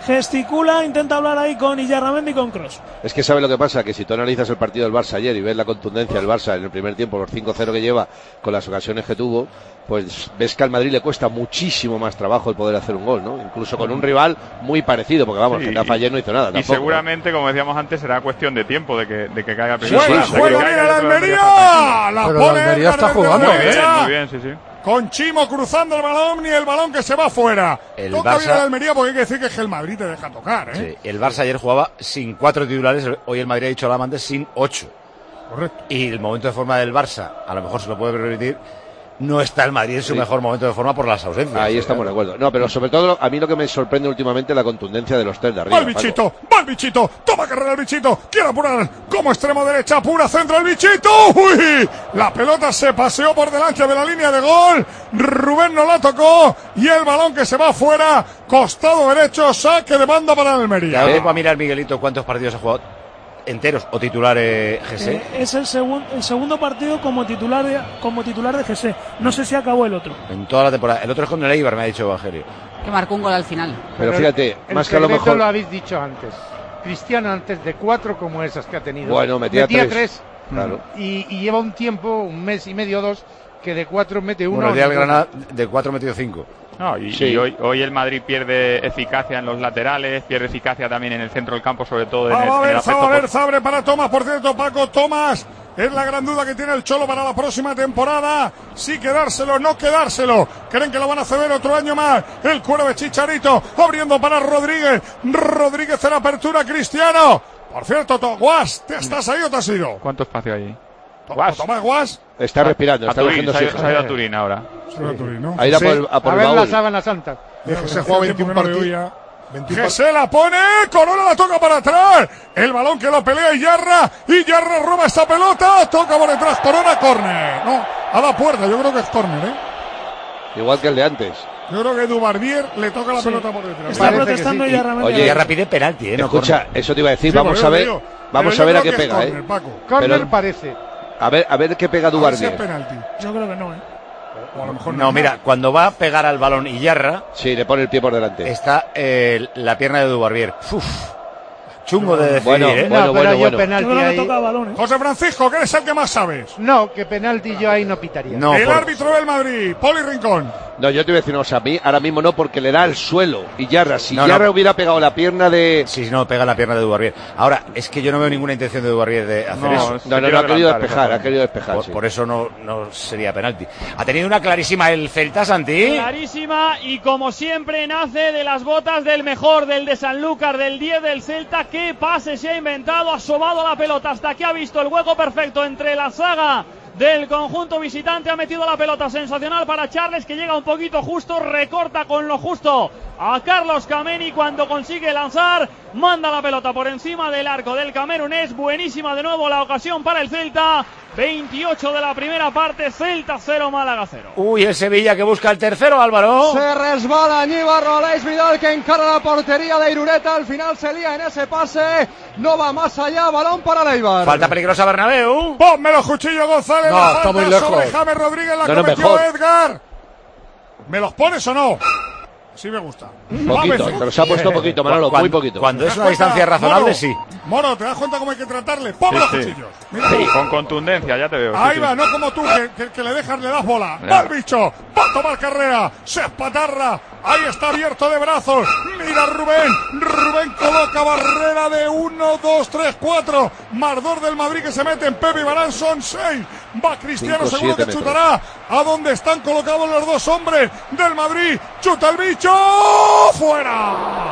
gesticula, intenta hablar ahí con Illarramendi y con Kroos. Es que sabe lo que pasa, que si tú analizas el partido del Barça ayer y ves la contundencia del Barça en el primer tiempo, los cinco cero que lleva, con las ocasiones que tuvo, pues ves que al Madrid le cuesta muchísimo más trabajo el poder hacer un gol, ¿no? Incluso con un rival muy parecido, porque vamos, sí, Getafe ayer no hizo nada. Y tampoco, seguramente, ¿no? Como decíamos antes, será cuestión de tiempo de que, de que caiga primero. ¡Juega, juega bien la Almería! La Pero pone la Almería está jugando, muy bien, muy bien, sí, sí. Con Chimo cruzando el balón y el balón que se va fuera. El Toca Barça... bien la Almería porque hay que decir que, es que el Madrid te deja tocar, ¿eh? Sí, el Barça ayer jugaba sin cuatro titulares, hoy el Madrid ha dicho la antes sin ocho. Correcto. Y el momento de forma del Barça, a lo mejor se lo puede permitir, no está el Madrid en su sí. mejor momento de forma por las ausencias. Ahí estamos de acuerdo. No, pero sobre todo, a mí lo que me sorprende últimamente es la contundencia de los tres de arriba. Va el bichito, Paco. va el bichito, toma carrera el bichito, quiere apurar como extremo derecha, pura centro el bichito. ¡Uy! La pelota se paseó por delante de la línea de gol. Rubén no la tocó y el balón que se va afuera, costado derecho, saque de banda para el Almería. Ya va a mirar Miguelito cuántos partidos ha jugado enteros o titulares G C. Eh, es el, segun, el segundo partido como titular de, como titular de G C. No sé si acabó el otro. En toda la temporada. El otro es con el Eibar, me ha dicho Evangelio. Que marcó un gol al final. Pero, Pero fíjate, el, más el que a lo mejor. lo habéis dicho antes. Cristiano antes de cuatro como esas que ha tenido. Bueno, metía, metía tres. tres. Claro. Y, y lleva un tiempo, un mes y medio, dos, que de cuatro mete uno. Bueno, el día del Granada de cuatro metió cinco. No, y, sí. y hoy, hoy el Madrid pierde eficacia en los laterales, pierde eficacia también en el centro del campo, sobre todo en el, a en el ver, aspecto a ver, abre para Tomás, por cierto, Paco Tomás. Es la gran duda que tiene el Cholo para la próxima temporada. Sí quedárselo, no quedárselo. Creen que lo van a ceder otro año más. El cuero de Chicharito abriendo para Rodríguez. Rodríguez en apertura, Cristiano. Por cierto, Guas, ¿te estás ahí o te has ido? ¿Cuánto espacio hay ahí? Guas. Tomás Guas. Está respirando, a está Turín, cogiendo se ha ido a Turín ahora. Se va a Turín, ¿no? Ahí a por, a por a ver Baúl. la sábana santa. Se juega veintiún partidos. Que se la pone, Corona la toca para atrás, el balón que lo pelea Iyarra, Iyarra roba esta pelota, toca por detrás, Corona, córner, no, a la puerta, yo creo que es córner, ¿eh? Igual que el de antes. Yo creo que Dubarbier le toca la sí. pelota por detrás. Está protestando sí. Iyarra. Oye, Iyarra pide penalti, ¿eh? No escucha, corner. Eso te iba a decir, sí, vamos a ver, digo, vamos a ver a qué pega, corner, ¿eh? Paco. Corner parece. A ver, a ver qué pega Dubarbier. Yo creo que no, ¿eh? O a lo mejor no, no mira, cuando va a pegar al balón Iyarra, sí, le pone el pie por delante. Está eh, la pierna de Dubarbier. Uf, chungo de decir, bueno, ¿eh? bueno, no, bueno, pero bueno. yo penalti yo ahí... toca balón, ¿eh? José Francisco, que eres el que más sabes. No, que penalti yo ahí no pitaría. No, el por... árbitro del Madrid, Poli Rincón. No, yo te voy a decir, no, o sea, a mí ahora mismo no, porque le da al suelo. Y Yarra, si no, Yarra no. hubiera pegado la pierna de... Sí, no, pega la pierna de Dubarbier. Ahora, es que yo no veo ninguna intención de Dubarbier de hacer no, eso. No, no, no, ha querido despejar, ha querido despejar. Por, sí. por eso no, no sería penalti. Ha tenido una clarísima el Celta, Santi. Clarísima, y como siempre nace de las botas del mejor, del de Sanlúcar, del diez del Celta. Qué pase se ha inventado, ha asomado la pelota hasta que ha visto el hueco perfecto entre la saga del conjunto visitante, ha metido la pelota sensacional para Charles, que llega un poquito justo, recorta con lo justo a Carlos Kameni cuando consigue lanzar, manda la pelota por encima del arco del camerunés. Buenísima de nuevo la ocasión para el Celta. veintiocho de la primera parte, Celta cero, Málaga cero. Uy, el Sevilla que busca el tercero, Álvaro. Se resbala Aníbal Rolais Vidal, que encara la portería de Irureta, al final se lía en ese pase, no va más allá, balón para Leibar. Falta peligrosa Bernabéu. Ponme los cuchillos, González. No, la está falta muy lejos. sobre James Rodríguez, la No, no, cometió mejor. Edgar. ¿Me los pones o no? Sí me gusta. Poquito, pero se ha puesto poquito, Manolo, Cuando- muy poquito. Cuando es ¿Te una das distancia cuenta, razonable, Moro? sí. Moro, ¿te das cuenta cómo hay que tratarle? Ponme Sí, los sí. cuchillos. Mira. Sí, con contundencia, ya te veo. sí, Ahí sí. va, no como tú, que, que, que le dejas, le das bola. Ya. Va el bicho, va a tomar carrera, se espatarra. Ahí está abierto de brazos. Mira Rubén, Rubén coloca barrera de uno, dos, tres, cuatro. Mardor del Madrid que se mete en Pepe y Barán, son seis. Va Cristiano, Cinco, seguro que siete chutará a donde están colocados los dos hombres del Madrid. Chuta el bicho, fuera.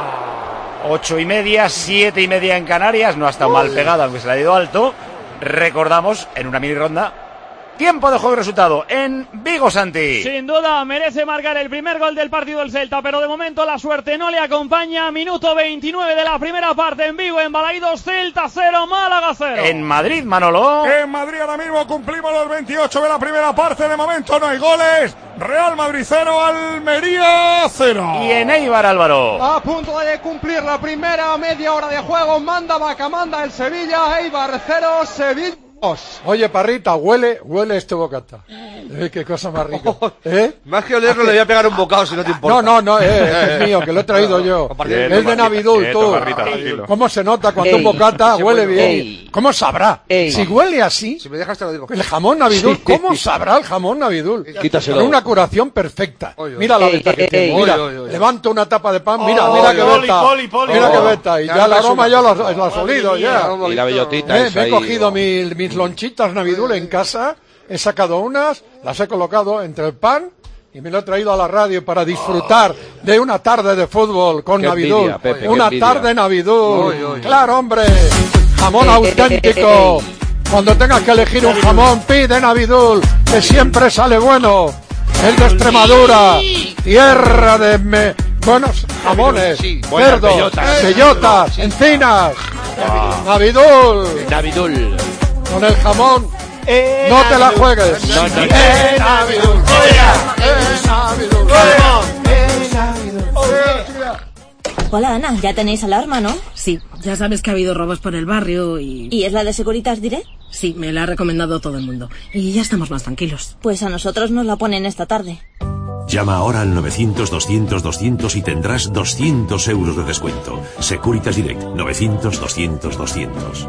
Ocho y media, siete y media en Canarias. No ha estado mal pegada, aunque se le ha ido alto. Recordamos, en una mini ronda, tiempo de juego y resultado en Vigo, Santi. Sin duda merece marcar el primer gol del partido del Celta, pero de momento la suerte no le acompaña. Minuto veintinueve de la primera parte en Vigo, en Balaídos. Celta cero, Málaga cero. En Madrid, Manolo. En Madrid ahora mismo cumplimos los veintiocho de la primera parte. De momento no hay goles. Real Madrid cero, Almería cero. Y en Eibar, Álvaro. A punto de cumplir la primera media hora de juego, manda Vaca, manda el Sevilla, Eibar cero, Sevilla dos. Oye, Parrita, huele, huele este bocata. Eh, qué cosa más rica. ¿Eh? Más que olerlo le voy a pegar un bocado si no te importa. No, no, no, eh, es mío, que lo he traído yo. Bien, Es de Navidul, tú. ¿Cómo se nota cuando Ey, un bocata ese huele bueno. bien? Ey. ¿Cómo sabrá? Ey. Si huele así, Si me dejas te lo digo. el jamón Navidul, Sí. ¿cómo sabrá el jamón Navidul? Quítaselo. Con una curación perfecta. Oy, oy. Mira la Ey, veta ey, que ey, tiene. ey. Mira, Oy, oy, oy. levanto una tapa de pan. Mira, Oy, mira oy, qué poli, veta. poli, poli. Mira qué Oh. veta. Y Ya ya el me aroma suena. ya lo has, lo has olido ya. Y la bellotita Eh, esa me he ahí, cogido oh. mis, mis lonchitas Navidul en casa, he sacado unas, las he colocado entre el pan y me lo he traído a la radio para disfrutar de una tarde de fútbol con Qué Navidul. envidia, Pepe, qué Una envidia. tarde Navidul. Oy, oy, Claro, hombre. Jamón Eh, eh, auténtico. eh, eh, Cuando tengas que elegir un jamón, pide Navidul, que siempre sale bueno. El de Extremadura, tierra de me- buenos jamones, Sí, buenas cerdos, bellotas. bellotas, encinas. Navidul, Navidul. con el jamón. Eh, No te la juegues. No, no. Eh, Navidul. Eh, Navidul. Eh, Navidul. Hola, Ana, ya tenéis alarma, ¿no? Sí, ya sabes que ha habido robos por el barrio y... ¿Y es la de Securitas Direct? Sí, me la ha recomendado todo el mundo. Y ya estamos más tranquilos. Pues a nosotros nos la ponen esta tarde. Llama ahora al novecientos doscientos doscientos y tendrás doscientos euros de descuento. Securitas Direct, novecientos doscientos doscientos.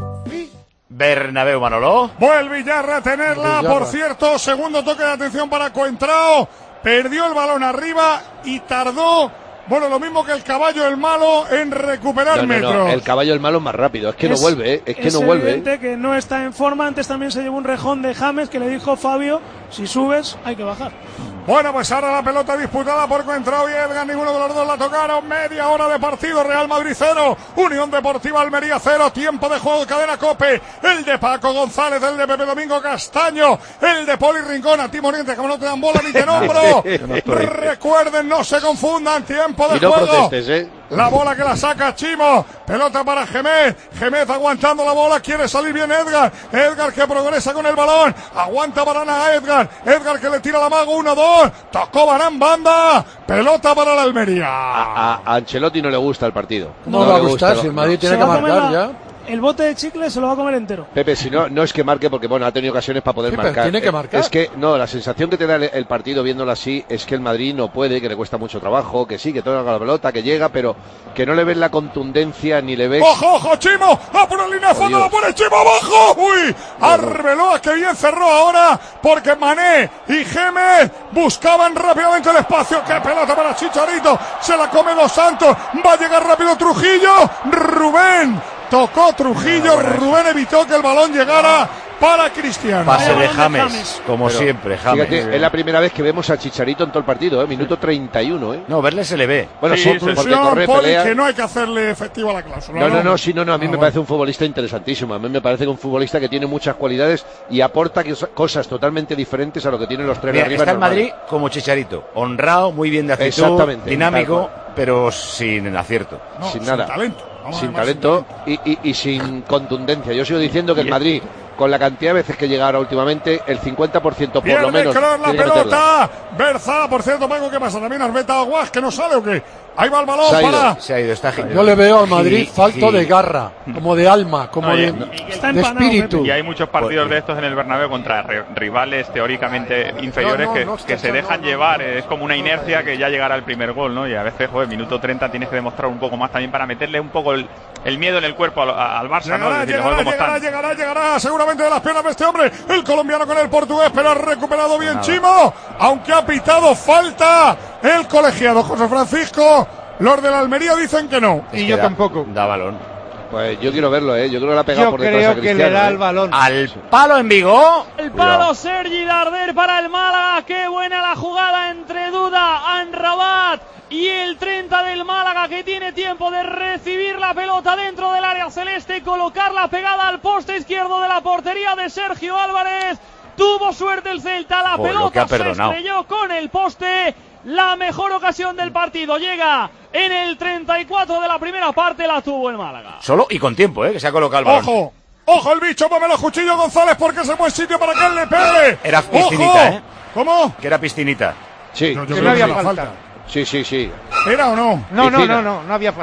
Bernabéu, Manolo. Vuelve ya a retenerla, Villarra. por cierto, segundo toque de atención para Coentrao, perdió el balón arriba y tardó, bueno, lo mismo que el caballo el malo en recuperar No, no, metros. no, el caballo el malo es más rápido, es que no vuelve, ¿eh? es que es no vuelve. ¿eh? evidente que no está en forma. Antes también se llevó un rejón de James que le dijo Fabio, si subes hay que bajar. Bueno, pues ahora la pelota disputada por Coentrao y Edgar, ninguno de los dos la tocaron, media hora de partido, Real Madrid cero, Unión Deportiva Almería cero, tiempo de juego, cadena COPE, el de Paco González, el de Pepe Domingo Castaño, el de Poli Rincón, a ti Moriente, como no te dan bola ni te nombro. Recuerden, no se confundan, tiempo de Y no juego. protestes, ¿eh? La bola que la saca Chimo, pelota para Gémez, Gémez aguantando la bola, quiere salir bien Edgar, Edgar que progresa con el balón, aguanta Barana a Edgar, Edgar que le tira la mago, uno, dos, tocó Barán banda, pelota para la Almería. A, a Ancelotti no le gusta el partido. No le va a le gustar, gusta, si el no. Madrid tiene Se que va a comer marcar la- ya. El bote de chicle se lo va a comer entero. Pepe, si no, no es que marque porque, bueno, ha tenido ocasiones para poder Sí, pero marcar. tiene que Eh, marcar. Es que, no, la sensación que te da el, el partido viéndolo así es que el Madrid no puede, que le cuesta mucho trabajo, que sí, que toca la pelota, que llega, pero que no le ves la contundencia ni le ves... ¡Ojo, ojo, Chimo! ¡A por la línea de fondo! ¡La pone Chimo abajo! ¡Uy! Arbeloa, que bien cerró ahora, porque Mané y Gémez buscaban rápidamente el espacio. ¡Qué pelota para Chicharito! Se la come Dos Santos. Va a llegar rápido Trujillo. Rubén. Tocó Trujillo. Rubén evitó que el balón llegara para Cristiano. Pase de balón de James, James. como Pero, siempre, James. Fíjate, es la primera vez que vemos a Chicharito en todo el partido, ¿eh? Minuto treinta y uno, ¿eh? No, verle se le ve. Bueno, Sí, sí, sí, porque Conclusión, corre, Poli, pelea... que no hay que hacerle efectiva la cláusula. No, no, no, sí, no, no, a mí Ah, me bueno. parece un futbolista interesantísimo. A mí me parece que un futbolista que tiene muchas cualidades y aporta que- cosas totalmente diferentes a lo que tienen los tres de Mira, arriba. está en normales. Madrid como Chicharito, honrado, muy bien de actitud, Exactamente, dinámico, tal pero sin acierto. No, sin nada. talento. Vamos a Sin llamar talento y, y- y sin contundencia. Yo sigo diciendo que el Madrid, con la cantidad de veces que llega ahora últimamente, el cincuenta por ciento por Pierde lo menos. Kroos la tiene que meterla. pelota. Berza, por cierto, Paco, ¿qué pasa? También Arbeta Aguas, que no sale o qué. Ahí va el balón Se ha ido. para. Se ha ido, está Yo le veo al Madrid Gi- falto Gi- de garra, como de alma, como No, de, y- de Está empanado, espíritu. Y hay muchos partidos de estos en el Bernabéu contra ri- rivales teóricamente inferiores No, no, que, no está que se echando, dejan no, llevar. no, Es como una inercia que ya llegará el primer gol, ¿no? Y a veces, joder, minuto treinta tienes que demostrar un poco más también para meterle un poco el, el miedo en el cuerpo al, al Barça, ¿no? Llegará, Es decir, llegará, joder, ¿cómo llegará, están? llegará, llegará, seguramente de las piernas de este hombre, el colombiano con el portugués, pero ha recuperado bien Chimo, aunque ha pitado falta el colegiado José Francisco. Los de la Almería dicen que no. Y yo da- tampoco. Da balón. Pues yo quiero verlo, ¿eh? Yo creo que la ha pegado Yo por detrás a creo que Cristiano. le da ¿eh? el balón. Al palo en Vigo. El Cuidado. palo Sergi Darder para el Málaga. Qué buena la jugada entre Duda, Anrabat y el treinta del Málaga, que tiene tiempo de recibir la pelota dentro del área celeste y colocarla pegada al poste izquierdo de la portería de Sergio Álvarez. Tuvo suerte el Celta, la Joder, lo que ha pelota se perdonado. estrelló con el poste. La mejor ocasión del partido llega en el treinta y cuatro de la primera parte, la tuvo el Málaga. Solo y con tiempo, ¿eh? Que se ha colocado el balón. Ojo, ojo el bicho, pómelo Cuchillo González porque es el buen sitio para que él le pegue. Era Ojo. piscinita, ¿eh? ¿Cómo? Que era piscinita. Sí, No, yo Que creo no había que era falta. sí, sí, sí. ¿Era o no? No, no, Piscina. no, no, no había falta.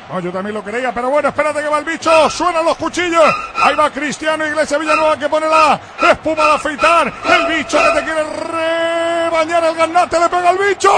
No, yo también lo creía, pero bueno, espérate que va el bicho. Suenan los cuchillos. Ahí va Cristiano Iglesias Villanueva que pone la espuma de afeitar. El bicho que te quiere rebañar el garnate. Le pega al bicho.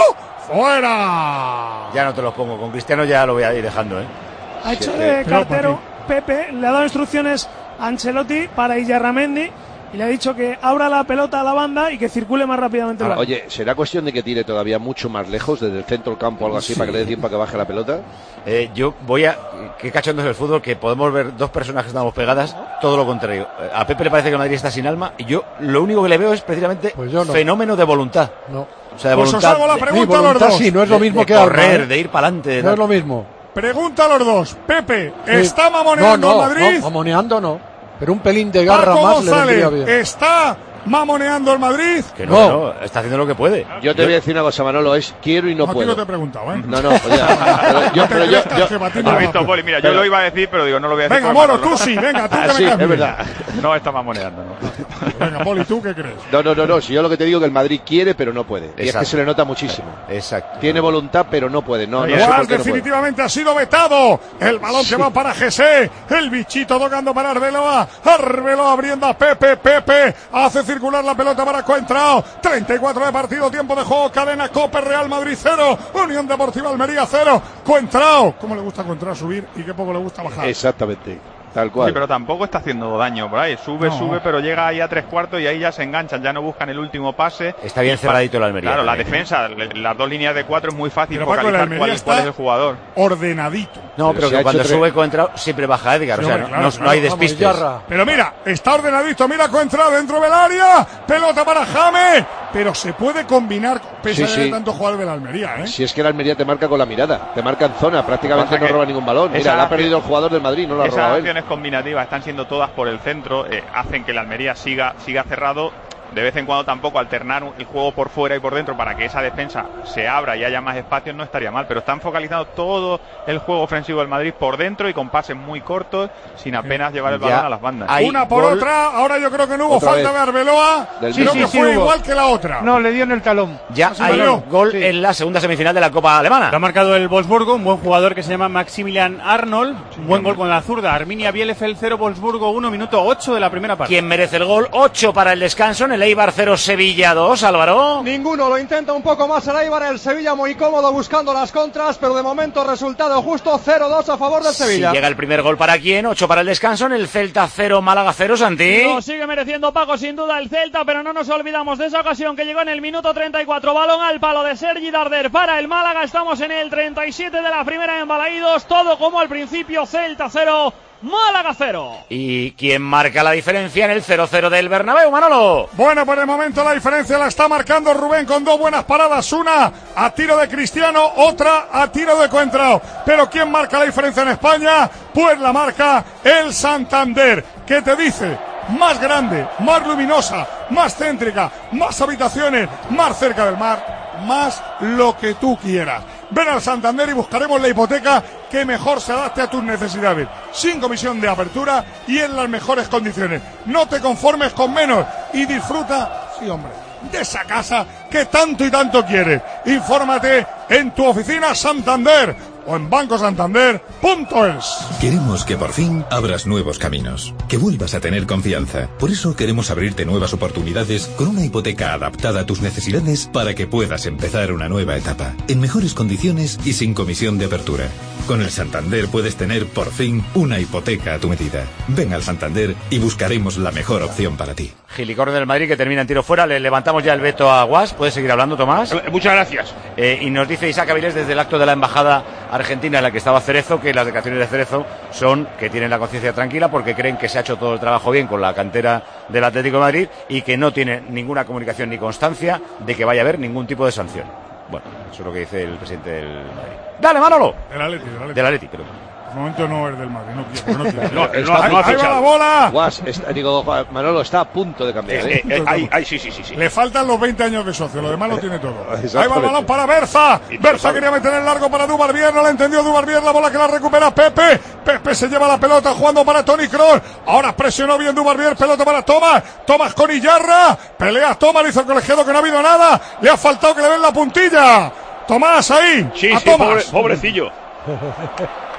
¡Fuera! Ya no te los pongo. Con Cristiano ya lo voy a ir dejando, ¿eh? Ha hecho de cartero Pepe. Le ha dado instrucciones a Ancelotti para Illarramendi. Y le ha dicho que abra la pelota a la banda y que circule más rápidamente. Ahora, oye, ¿será cuestión de que tire todavía mucho más lejos, desde el centro del campo o algo así, sí, para que le dé tiempo a que baje la pelota? Eh, yo voy a... Qué cachondo es el fútbol, que podemos ver dos personas que estamos pegadas, todo lo contrario. A Pepe le parece que Madrid está sin alma, y yo lo único que le veo es precisamente pues no. fenómeno de voluntad. No. O sea, de pues voluntad. os hago la pregunta de, a los dos. Sí, no es lo mismo de, que de correr, arma, ¿eh? de ir para adelante. No es lo mismo. Pregunta a los dos. Pepe, sí. ¿está mamoneando no, no, Madrid? No, mamoneando no. Pero un pelín de garra Paco más González, le vendría bien. ¿está mamoneando el Madrid? Que no, no. no, está haciendo lo que puede. Yo te voy a decir una cosa, Manolo, es quiero y no, no puedo. No te he preguntado, ¿eh? No, no, oye, pero yo, pero yo, yo, ¿Has visto, Poli? Mira, pero, yo lo iba a decir, pero digo, no lo voy a decir. Venga, Moro, tú sí, venga, tú ah, que sí, me es verdad. No está mamoneando, no. Venga, Poli, ¿tú qué crees? No, no, no, no, si yo lo que te digo es que el Madrid quiere, pero no puede. Exacto. Y es que se le nota muchísimo. Exacto. Tiene voluntad, pero no puede. No, no Igual, sé por qué definitivamente no ha sido vetado. El balón sí. que va para Jesse. El bichito tocando para Arbeloa. Arbeloa abriendo a Pepe. Pepe hace circular la pelota para Coentrao. treinta y cuatro de partido, tiempo de juego. Cadena Cope, Real Madrid cero. Unión Deportiva Almería cero. Coentrao. ¿Cómo le gusta a Coentrao subir y qué poco le gusta bajar? Exactamente. Tal cual. Sí, pero tampoco está haciendo daño por ahí. Sube, no. sube, pero llega ahí a tres cuartos y ahí ya se enganchan, ya no buscan el último pase. Está bien cerradito el Almería. Claro, también. la defensa, las dos líneas de cuatro es muy fácil pero focalizar Paco, cuál, cuál es el jugador. Ordenadito. No, pero, pero que cuando sube Coentrao siempre baja Edgar, sí, o sea, hombre, claro, no, claro, no hay despistes. Pero mira, está ordenadito, mira Coentrao dentro del área, pelota para James, pero se puede combinar, pese sí, a sí. tanto jugador de la Almería, ¿eh? Si es que la Almería te marca con la mirada, te marca en zona, prácticamente no roba ningún balón. Mira, la ha perdido el jugador del Madrid, no la ha robado él. Esas acciones combinativas están siendo todas por el centro, eh, hacen que la Almería siga, siga cerrado. De vez en cuando tampoco alternar el juego por fuera y por dentro para que esa defensa se abra y haya más espacios no estaría mal, pero están focalizando todo el juego ofensivo del Madrid por dentro y con pases muy cortos sin apenas llevar el balón ya a las bandas. Una por gol. Otra, ahora yo creo que no hubo falta vez. de Arbeloa, creo sí, que sí, fue hubo. igual que la otra. No, le dio en el talón. Ya hay no, gol sí. en la segunda semifinal de la Copa Alemana. Lo ha marcado el Wolfsburgo, un buen jugador que se llama Maximilian Arnold, un buen gol con la zurda. Arminia Bielefeld cero, Wolfsburgo uno, minuto ocho de la primera parte. ¿Quién merece el gol? ocho para el descanso en el Eibar cero, Sevilla dos, Álvaro. Ninguno, lo intenta un poco más el Eibar, el Sevilla muy cómodo buscando las contras, pero de momento resultado justo cero dos a favor del Sevilla. Si llega el primer gol para quién, ocho para el descanso en el Celta cero, Málaga cero, Santi. Lo sigue mereciendo Paco sin duda el Celta, pero no nos olvidamos de esa ocasión que llegó en el minuto treinta y cuatro, balón al palo de Sergi Darder para el Málaga, estamos en el treinta y siete de la primera en Balaídos, todo como al principio, Celta cero, Málaga cero. ¿Y quién marca la diferencia en el cero cero del Bernabéu, Manolo? Bueno, por el momento la diferencia la está marcando Rubén con dos buenas paradas, una a tiro de Cristiano, otra a tiro de Coentrao. Pero ¿quién marca la diferencia en España? Pues la marca el Santander, que te dice más grande, más luminosa, más céntrica, más habitaciones, más cerca del mar, más lo que tú quieras. Ven al Santander y buscaremos la hipoteca que mejor se adapte a tus necesidades, sin comisión de apertura y en las mejores condiciones. No te conformes con menos y disfruta, sí hombre, de esa casa que tanto y tanto quieres. Infórmate en tu oficina Santander o en banco santander punto es. Queremos que por fin abras nuevos caminos, que vuelvas a tener confianza. Por eso queremos abrirte nuevas oportunidades con una hipoteca adaptada a tus necesidades para que puedas empezar una nueva etapa, en mejores condiciones y sin comisión de apertura. Con el Santander puedes tener por fin una hipoteca a tu medida. Ven al Santander y buscaremos la mejor opción para ti. Gilicornio del Madrid que termina en tiro fuera, le levantamos ya el veto a Guas. ¿Puedes seguir hablando, Tomás? Muchas gracias. Eh, y nos dice Isaac Avilés desde el acto de la embajada argentina en la que estaba Cerezo, que las declaraciones de Cerezo son que tienen la conciencia tranquila porque creen que se ha hecho todo el trabajo bien con la cantera del Atlético de Madrid y que no tiene ninguna comunicación ni constancia de que vaya a haber ningún tipo de sanción. Bueno, eso es lo que dice el presidente del Madrid. ¡Dale, Manolo! Del Atleti, del Atleti. Del Atleti, perdón. De momento no es del Madrid, no quiere, no quiere. no, no, no, no, ahí va la bola. Guas, está, digo, Manolo está a punto de cambiar. Eh, eh, eh, ahí, ahí, sí, sí, sí, sí. Le faltan los veinte años de socio, lo demás lo tiene todo. Ahí va el balón para Berza. Berza quería meter el largo para Dubarbier, no la entendió Dubarbier, la bola que la recupera Pepe. Pepe se lleva la pelota jugando para Toni Kroos. Ahora presionó bien Dubarbier, pelota para Tomás. Tomás con Iyarra. Pelea Tomás, le hizo el colegiado que no ha habido nada. Le ha faltado que le den la puntilla. Tomás ahí. Sí, a sí, Tomás. pobre, pobrecillo.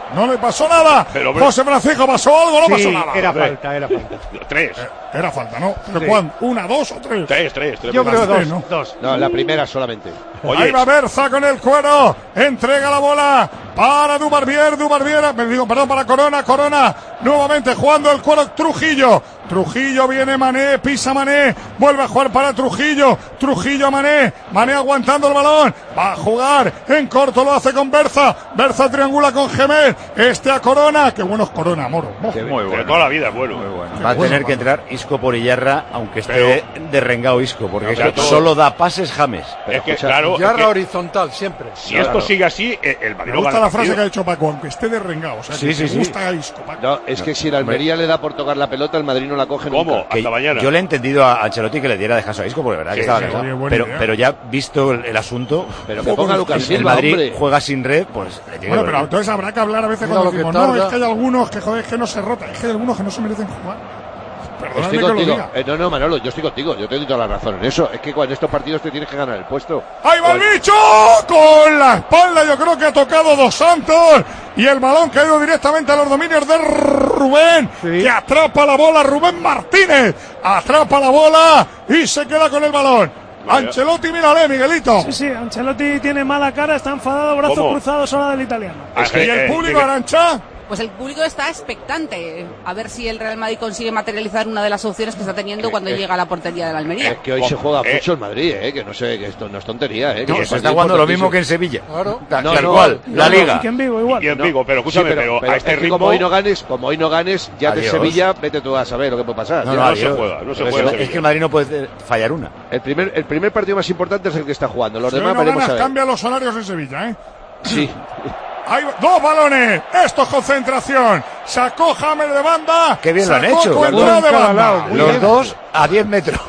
No le pasó nada. Pero, pero, José Francisco, ¿pasó algo? No sí, pasó nada. Era falta, era falta. Tres. Eh, era falta, ¿no? ¿Pero sí. cuándo? ¿Una, dos o tres? Tres, tres. tres Yo creo dos, ¿no? dos. No, la primera solamente. Oye, ahí va Berza con el cuero. Entrega la bola para Dubarbier. Dubarbier, me digo, perdón, para Corona. Corona nuevamente jugando el cuero. Trujillo. Trujillo viene Mané, pisa Mané. Vuelve a jugar para Trujillo. Trujillo a Mané. Mané aguantando el balón. Va a jugar en corto, lo hace con Berza. Berza triangula con Gemel. Este a Corona. Qué bueno es Corona, Moro. Oh, muy bueno. De toda la vida es bueno. Muy bueno. Va a bueno, tener que entrar Isco por Iyarra, aunque esté pero, derrengado Isco, porque claro, es que solo da pases James. Pero es que, escucha, claro, Iyarra es que, horizontal siempre. si claro. esto sigue así, el Madrid me gusta gana la frase partido. que ha dicho Paco, aunque esté derrengado. O sea, Sí, que sí, te sí. gusta Isco, Paco. No, es que si el Almería le da por tocar la pelota, el Madrid no la coge ¿Cómo? nunca. Hasta mañana. Yo le he entendido a Ancelotti que le diera descanso a Isco, porque verdad Sí, que estaba sí, cansado. oye, buena Pero, idea. pero ya visto el, el asunto, Pero que ponga a Lucas si el Silva, Madrid hombre. juega sin red, pues le tiene Bueno, que pero doler. entonces habrá que hablar a veces Mira cuando lo que decimos, no, tarda. es que hay algunos que, joder, es que no se rota, es que hay algunos que no se merecen jugar. Perdóname Estoy que lo contigo. diga. Eh, no, no, Manolo, yo estoy contigo. Yo te doy toda la razón en eso. Es que en estos partidos te tienes que ganar el puesto. ¡Ahí va el bicho! Con la espalda, yo creo que ha tocado Dos Santos. Y el balón que ha ido directamente a los dominios de Rubén, Sí. que atrapa la bola. Rubén Martínez atrapa la bola y se queda con el balón. Vaya. Ancelotti, mírale, Miguelito. Sí, sí, Ancelotti tiene mala cara, está enfadado, brazos ¿Cómo? cruzados ahora del italiano. Es ¿Y que, el eh, público, que- Arancha? Pues el público está expectante a ver si el Real Madrid consigue materializar una de las opciones que está teniendo Que- cuando que- llega a la portería de la Almería. Es que hoy se ¿Cómo? juega Eh. mucho el Madrid, eh, que no sé, que esto no es tontería, eh. No, que se está jugando lo mismo que en Sevilla. Claro. Tal, No, tal no, cual, no, la no, liga. Y que en Vigo igual. Y en No. Vigo, pero Sí, escúchame, pero, pero, pero a es este que ritmo como hoy no ganes, como hoy no ganes, ya de Adiós. Sevilla, vete tú a saber lo que puede pasar. No, Ya no, no no se adiós. juega, no se Pero juega es, Sevilla. es que el Madrid no puede fallar una. El primer, el primer partido más importante es el que está jugando. Los Si hoy demás no veremos ganas, a ver. cambia los horarios en Sevilla, ¿eh? Sí. Hay dos balones. Esto es concentración. Sacó James de banda. Qué bien lo han sacó hecho. Cuenca Uno en de cada banda. lado. Muy Los bien. dos a diez metros.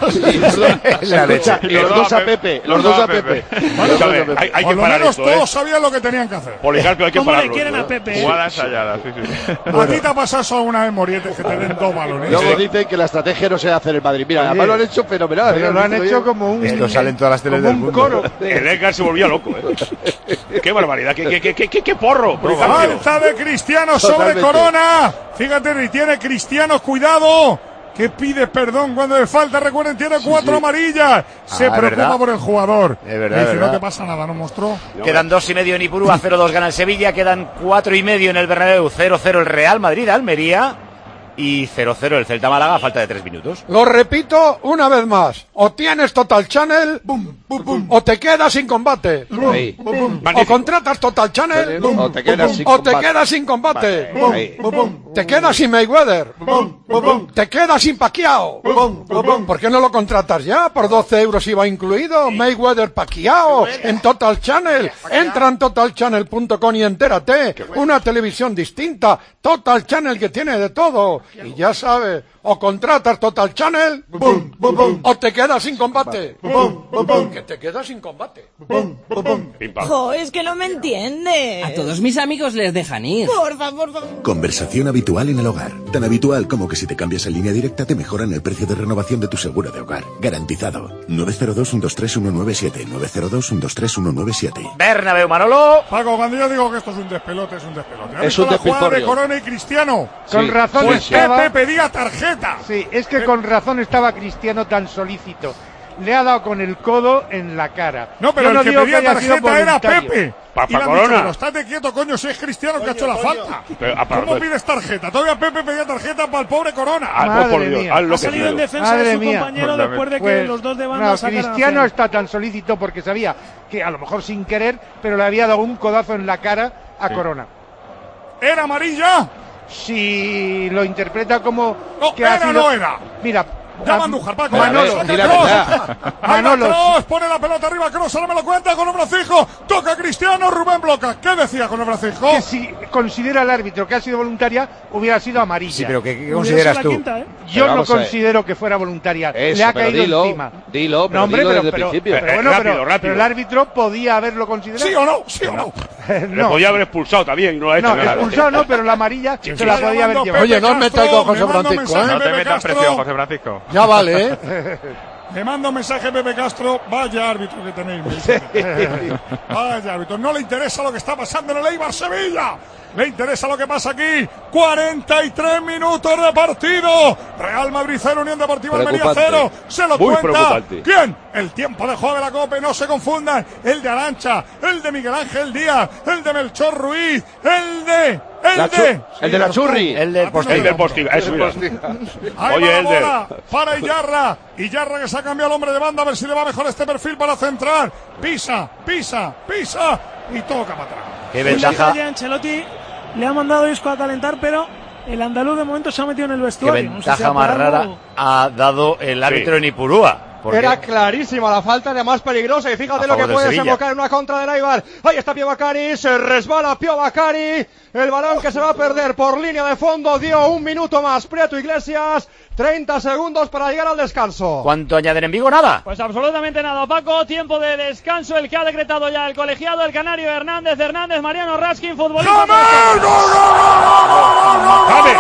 La leche. Y los dos a Pepe. Los dos a Pepe. Escúchame, hay, hay que Por lo parar menos esto, ¿eh? todos sabían lo que tenían que hacer. Policarpio, hay que ¿Cómo le pararlo. quieren esto, a Pepe? eh? Jugada ensayada, sí, sí. ¿A ti te ha pasado eso alguna vez, Moriete, que te den dos balones? Luego dicen que la estrategia no se hace en el Madrid. Mira, además lo han hecho fenomenal. Pero ¿eh? lo han Esto hecho ya- como un, Esto sale en todas las teles como del un mundo. coro. El Edgar se volvía loco, ¿eh? Qué barbaridad, qué, qué, qué, qué, qué porro. Policarpio. Falta de Cristiano sobre Totalmente. Corona. Fíjate, y tiene Cristiano, cuidado. Que pide perdón cuando le falta. Recuerden, tiene cuatro amarillas. Se Ah, preocupa ¿verdad? por el jugador. Es verdad, Dice, es no verdad. te pasa nada, no mostró. Quedan dos y medio en Ipurú, a cero dos gana el Sevilla, quedan cuatro y medio en el Bernabéu, cero cero el Real Madrid, Almería y cero cero el Celta Málaga a falta de tres minutos. Lo repito una vez más. O tienes Total Channel o te quedas sin combate. Ahí. O contratas Total Channel O te quedas sin o te combate. quedas sin combate. Ahí. Te quedas sin Mayweather. Te quedas sin Pacquiao. ¿Por qué no lo contratas ya? Por doce euros iba incluido. Mayweather Pacquiao en Total Channel. Entra en total channel punto com y entérate. Una televisión distinta. Total Channel que tiene de todo. Y ya sabes, o contratas Total Channel o te quedas sin combate. Que te quedas sin combate. Pim, pam. Jo, es que no me entiende. A todos mis amigos les dejan ir. Porfa, por favor. Conversación habitual en el hogar. Tan habitual como que si te cambias en línea directa te mejoran el precio de renovación de tu seguro de hogar. Garantizado. nueve cero dos, uno dos tres, uno nueve siete. nueve cero dos, uno dos tres, uno nueve siete. Bernabéu, Manolo. Paco, cuando yo digo que esto es un despelote, es un despelote. ¿Has Es visto un la jugada de despilfarrio. Corona y Cristiano? Con Sí, razón Pues sí. estaba. Pepe pedía tarjeta. Sí, es que con razón estaba Cristiano tan solícito. Le ha dado con el codo en la cara. No, pero Yo no el que digo pedía haya sido tarjeta era voluntario. Pepe. Pa- Y le pa han Corona. dicho, pero estate quieto, coño, si es Cristiano que ha hecho la falta. Pero, ah, para- ¿Cómo pides tarjeta? Todavía Pepe pedía tarjeta para el pobre Corona. Ah, pues por Madre Dios, mía. haz lo Ha que salido en quieras. defensa de Madre su mía. compañero después de que Pues, los dos de no, banda sacaran Cristiano hacia él. está tan solícito porque sabía que a lo mejor sin querer, pero le había dado un codazo en la cara a Sí. Corona. ¿Era amarilla? Si lo interpreta como No, que ha era o sido... no era. Mira, Llama a a- Andújar, Paco. Manolo, Saca di la Kroos. verdad. Ahí va Manolo. Kroos, pone la pelota arriba, Kroos, ahora me lo cuenta con Francisco. Toca Cristiano, Rubén bloca. ¿Qué decía con Francisco? que si considera el árbitro que ha sido voluntaria, hubiera sido amarilla. Sí, pero ¿qué, qué Hubiera consideras sido tú? la quinta, ¿eh? Yo Pero no vamos a ver. considero que fuera voluntaria. Eso, Le ha pero caído dilo, encima. dilo, pero no, hombre, dilo pero, desde el pero- principio. pero Eh, bueno, rápido, pero, rápido. pero el árbitro podía haberlo considerado. ¿Sí o no? ¿Sí o no? Le no, podía haber expulsado también y no lo ha hecho. no, nada. expulsado no, pero la amarilla Sí, se sí. la Está podía haber llamando llevado. Oye, no os Pepe metáis con Castro, José me manda un Francisco, mensaje ¿eh? No te Pepe metas Castro. presión, José Francisco. Ya vale, ¿eh? Me manda un mensaje Pepe Castro. Vaya árbitro que tenéis. Vaya árbitro. No le interesa lo que está pasando en el Eibar Sevilla. Le interesa lo que pasa aquí. cuarenta y tres minutos de partido. Real Madrid cero, Unión Deportiva Almería cero. Se lo Muy cuenta. ¿Quién? El tiempo de juego de la Copa. No se confundan. El de Arancha, el de Miguel Ángel Díaz, el de Melchor Ruiz, el de... El la de... El de la Churri. El del Postiga. El del Postiga. Eso, mira. Ahí Oye, va la el de... bola para Iyarra. Iyarra que se ha cambiado el hombre de banda. A ver si le va mejor este perfil para centrar. Pisa, pisa, pisa. Y toca para atrás. Qué ventaja. Ancelotti le ha mandado Isco a calentar, pero el andaluz de momento se ha metido en el Qué vestuario. ventaja No sé si más por rara algo- ha dado el árbitro Sí. en Ipurúa. ¿Por Era qué? clarísima la falta, de más peligrosa, y A fíjate lo favor que del puede Sevilla. desembocar en una contra del Eibar. Ahí está Pío Bacari, se resbala Pío Bacari, el balón que se va a perder por línea de fondo, dio un minuto más Prieto Iglesias, treinta segundos para llegar al descanso. ¿Cuánto añaden en Vigo? Nada. Pues absolutamente nada, Paco. Tiempo de descanso, el que ha decretado ya el colegiado, el canario Hernández, Hernández, Mariano Raskin, futbolista. ¡James!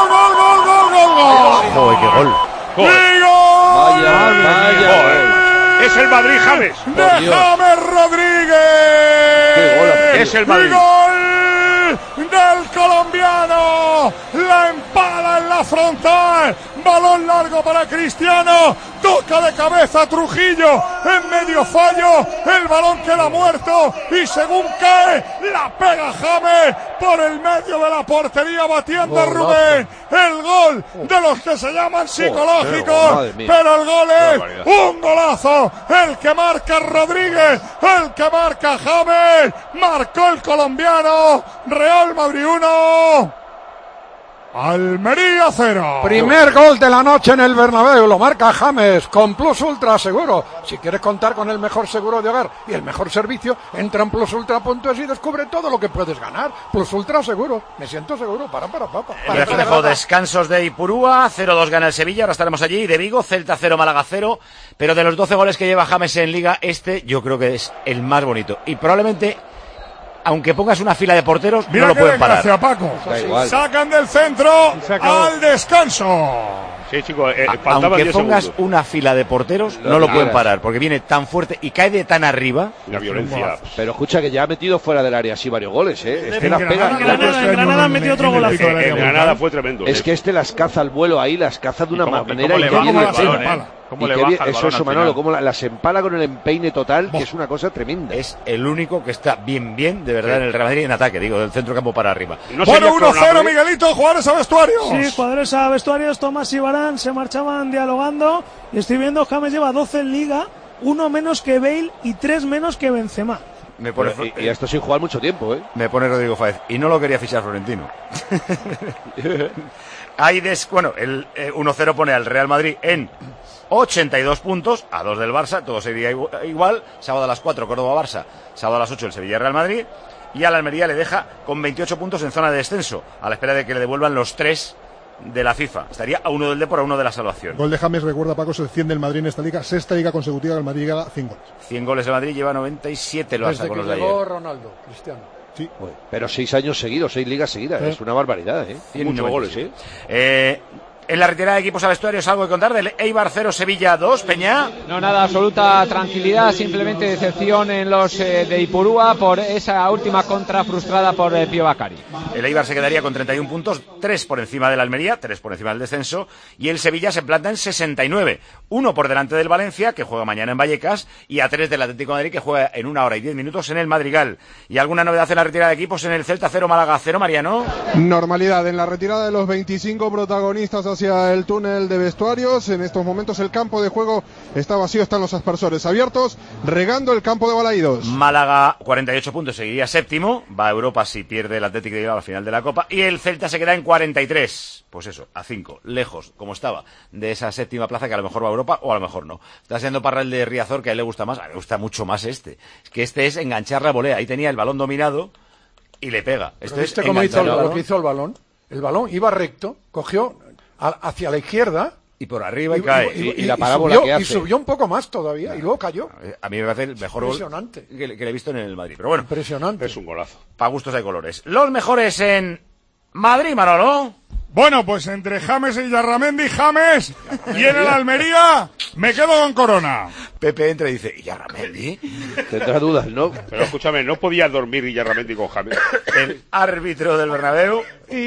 Joder, qué gol. Vaya, vaya. Joder. Es el Madrid, James. ¡De James Rodríguez! Qué gol ha Es el Madrid. ¡Gol del colombiano! La empala en la frontal. Balón largo para Cristiano. Toca de cabeza Trujillo. En medio fallo. El balón queda muerto. Y según cae, la pega James por el medio de la portería, batiendo a Rubén. El gol de los que se llaman psicológicos. madre mía. Pero el gol Qué es barbaridad. un golazo. El que marca Rodríguez. El que marca James. Marcó el colombiano. Real Madrid uno. Almería cero. Primer gol de la noche en el Bernabéu, lo marca James con Plus Ultra Seguro. Si quieres contar con el mejor seguro de hogar y el mejor servicio, entra en plus ultra punto es y descubre todo lo que puedes ganar. Plus Ultra Seguro, me siento seguro, para, para, para. para, El reflejo, para. descansos de Ipurúa, cero dos gana el Sevilla, ahora estaremos allí, de Vigo, Celta cero, Málaga cero, pero de los doce goles que lleva James en Liga, este yo creo que es el más bonito, y probablemente, aunque pongas una fila de porteros, Mira no lo qué pueden parar. desgracia, Paco. Da igual. Sacan del centro al descanso. Sí, chicos, eh, A- faltaban Aunque diez pongas segundos. una fila de porteros, Lo no lo que pueden quieras. parar, porque viene tan fuerte y cae de tan arriba. La violencia. Pero escucha que ya ha metido fuera del área así varios goles, ¿eh? Este las pega. En Granada, en Granada han metido otro golazo. En, en Granada fue tremendo. Es sí. que este las caza al vuelo ahí, las caza de una ¿Y cómo- y manera cómo le baja increíble. el balón, Pena. eh? ¿Cómo Y le qué baja bien- el eso, balón eso, al Manolo, final? como la- las empala con el empeine total, que es una cosa tremenda. Es el único que está bien, bien, de verdad, en el Real Madrid en ataque, digo, del centro campo para arriba. No sería Bueno, uno cero, Cronapoli. Miguelito, jugadores a vestuarios. Sí, jugadores a vestuarios, Tomás y Varane se marchaban dialogando. Y estoy viendo, James lleva doce en Liga, uno menos que Bale y tres menos que Benzema. Me pone, Pero- y, y esto sin jugar mucho tiempo, ¿eh? me pone Rodrigo Fáez. Y no lo quería fichar Florentino. Hay des, bueno, el eh, uno cero pone al Real Madrid en ochenta y dos puntos, a dos del Barça, todo sería igu- igual. Sábado a las cuatro, Córdoba-Barça. Sábado a las ocho, el Sevilla-Real Madrid. Y a la Almería le deja con veintiocho puntos en zona de descenso, a la espera de que le devuelvan los tres de la FIFA. Estaría a uno del Depor, a uno de la salvación. Gol de James, recuerda Paco, se defiende el Madrid en esta liga, sexta liga consecutiva que el Madrid llega a cien goles. cien goles el Madrid, lleva noventa y siete el Barça Desde con que los de llegó ayer. Ronaldo, Cristiano. Sí. Pero seis años seguidos, seis ligas seguidas, Sí. es una barbaridad, ¿eh? Muchos goles, ¿eh? Eh, en la retirada de equipos a vestuarios, algo que contar del Eibar cero, Sevilla dos, Peña. No, nada, absoluta tranquilidad, simplemente decepción en los eh, de Ipurúa por esa última contra frustrada por eh, Pío Bacari. El Eibar se quedaría con treinta y uno puntos, tres por encima del Almería, tres por encima del descenso, y el Sevilla se planta en sesenta y nueve, uno por delante del Valencia, que juega mañana en Vallecas, y a tres del Atlético de Madrid, que juega en una hora y diez minutos en el Madrigal. ¿Y alguna novedad en la retirada de equipos en el Celta cero, Málaga cero, Mariano? Normalidad en la retirada de los veinticinco protagonistas hacia el túnel de vestuarios. En estos momentos el campo de juego está vacío, están los aspersores abiertos, regando el campo de Balaídos. Málaga, cuarenta y ocho puntos, seguiría séptimo, va a Europa si pierde el Atlético de Bilbao al final de la Copa, y el Celta se queda en cuarenta y tres, pues eso, a cinco, lejos, como estaba, de esa séptima plaza que a lo mejor va a Europa o a lo mejor no. Está siendo para el de Riazor, que a él le gusta más, a mí me gusta mucho más este, es que este es enganchar la volea, ahí tenía el balón dominado y le pega. Esto es ¿Viste cómo hizo enganchar el- el lo balón que hizo el balón? El balón iba recto, cogió a- hacia la izquierda y por arriba y cae. Y- y la parábola subió, que hace. y subió un poco más todavía y luego cayó. A mí me parece el mejor gol Impresionante. que, le- que le he visto en el Madrid, pero bueno, Impresionante. Es un golazo. para gustos hay colores. Los mejores en Madrid, Manolo. Bueno, pues entre James y Yarramendi, James. Y en el Almería, Me quedo con Corona. Pepe entra y dice, ¿y Yarramendi? Tendrá dudas, ¿no? Pero escúchame, no podía dormir Yarramendi con James. El árbitro del Bernabéu.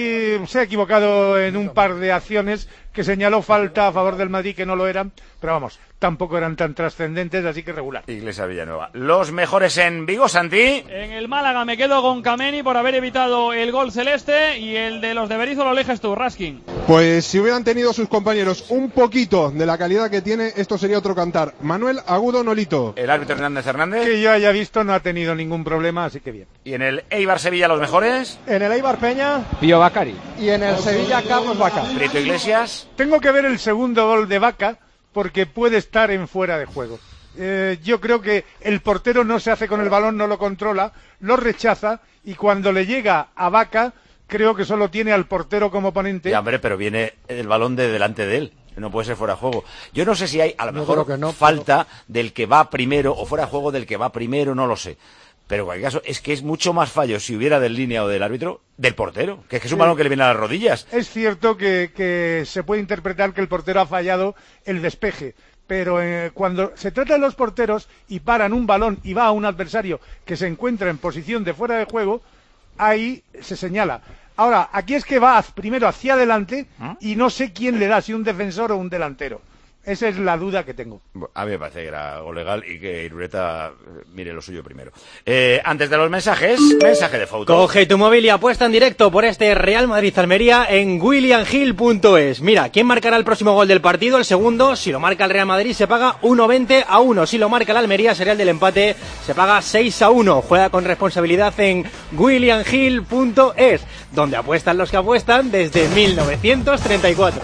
Y se ha equivocado en un par de acciones que señaló falta a favor del Madrid que no lo eran, pero vamos, tampoco eran tan trascendentes, así que regular. Iglesia Villanueva. Los mejores en Vigo, Santi. En el Málaga me quedo con Kameni por haber evitado el gol celeste, y el de los de Berizzo lo eliges tú, Raskin. Pues si hubieran tenido sus compañeros un poquito de la calidad que tiene, esto sería otro cantar. Manuel Agudo Nolito. El árbitro Hernández Hernández. Que yo haya visto no ha tenido ningún problema, así que bien. Y en el Eibar Sevilla los mejores. En el Eibar Peña. Pío Bacari. Y en el Sevilla Carlos Vaca. Prieto Iglesias. Tengo que ver el segundo gol de Vaca porque puede estar en fuera de juego. Eh, yo creo que el portero no se hace con el balón, no lo controla, lo rechaza, y cuando le llega a Vaca, creo que solo tiene al portero como oponente. Ya, hombre, pero viene el balón de delante de él. No puede ser fuera de juego. Yo no sé si hay, a lo Yo mejor, creo que no, falta pero... del que va primero, o fuera de juego del que va primero, no lo sé. Pero en cualquier caso, es que es mucho más fallo si hubiera del línea o del árbitro, del portero, que es que es un balón que le viene a las rodillas. Es cierto que, que se puede interpretar que el portero ha fallado el despeje, pero eh, cuando se trata de los porteros y paran un balón y va a un adversario que se encuentra en posición de fuera de juego, ahí se señala. Ahora, aquí es que va primero hacia adelante y no sé quién le da, si un defensor o un delantero. Esa es la duda que tengo. A mí me parece que era algo legal y que Irureta mire lo suyo primero. Eh, antes de los mensajes, mensaje de foto. Coge tu móvil y apuesta en directo por este Real Madrid-Almería en william hill punto es. Mira, ¿quién marcará el próximo gol del partido? El segundo, si lo marca el Real Madrid, se paga uno veinte a uno. Si lo marca el Almería, sería el del empate, se paga seis a uno. Juega con responsabilidad en william hill punto es, donde apuestan los que apuestan desde mil novecientos treinta y cuatro.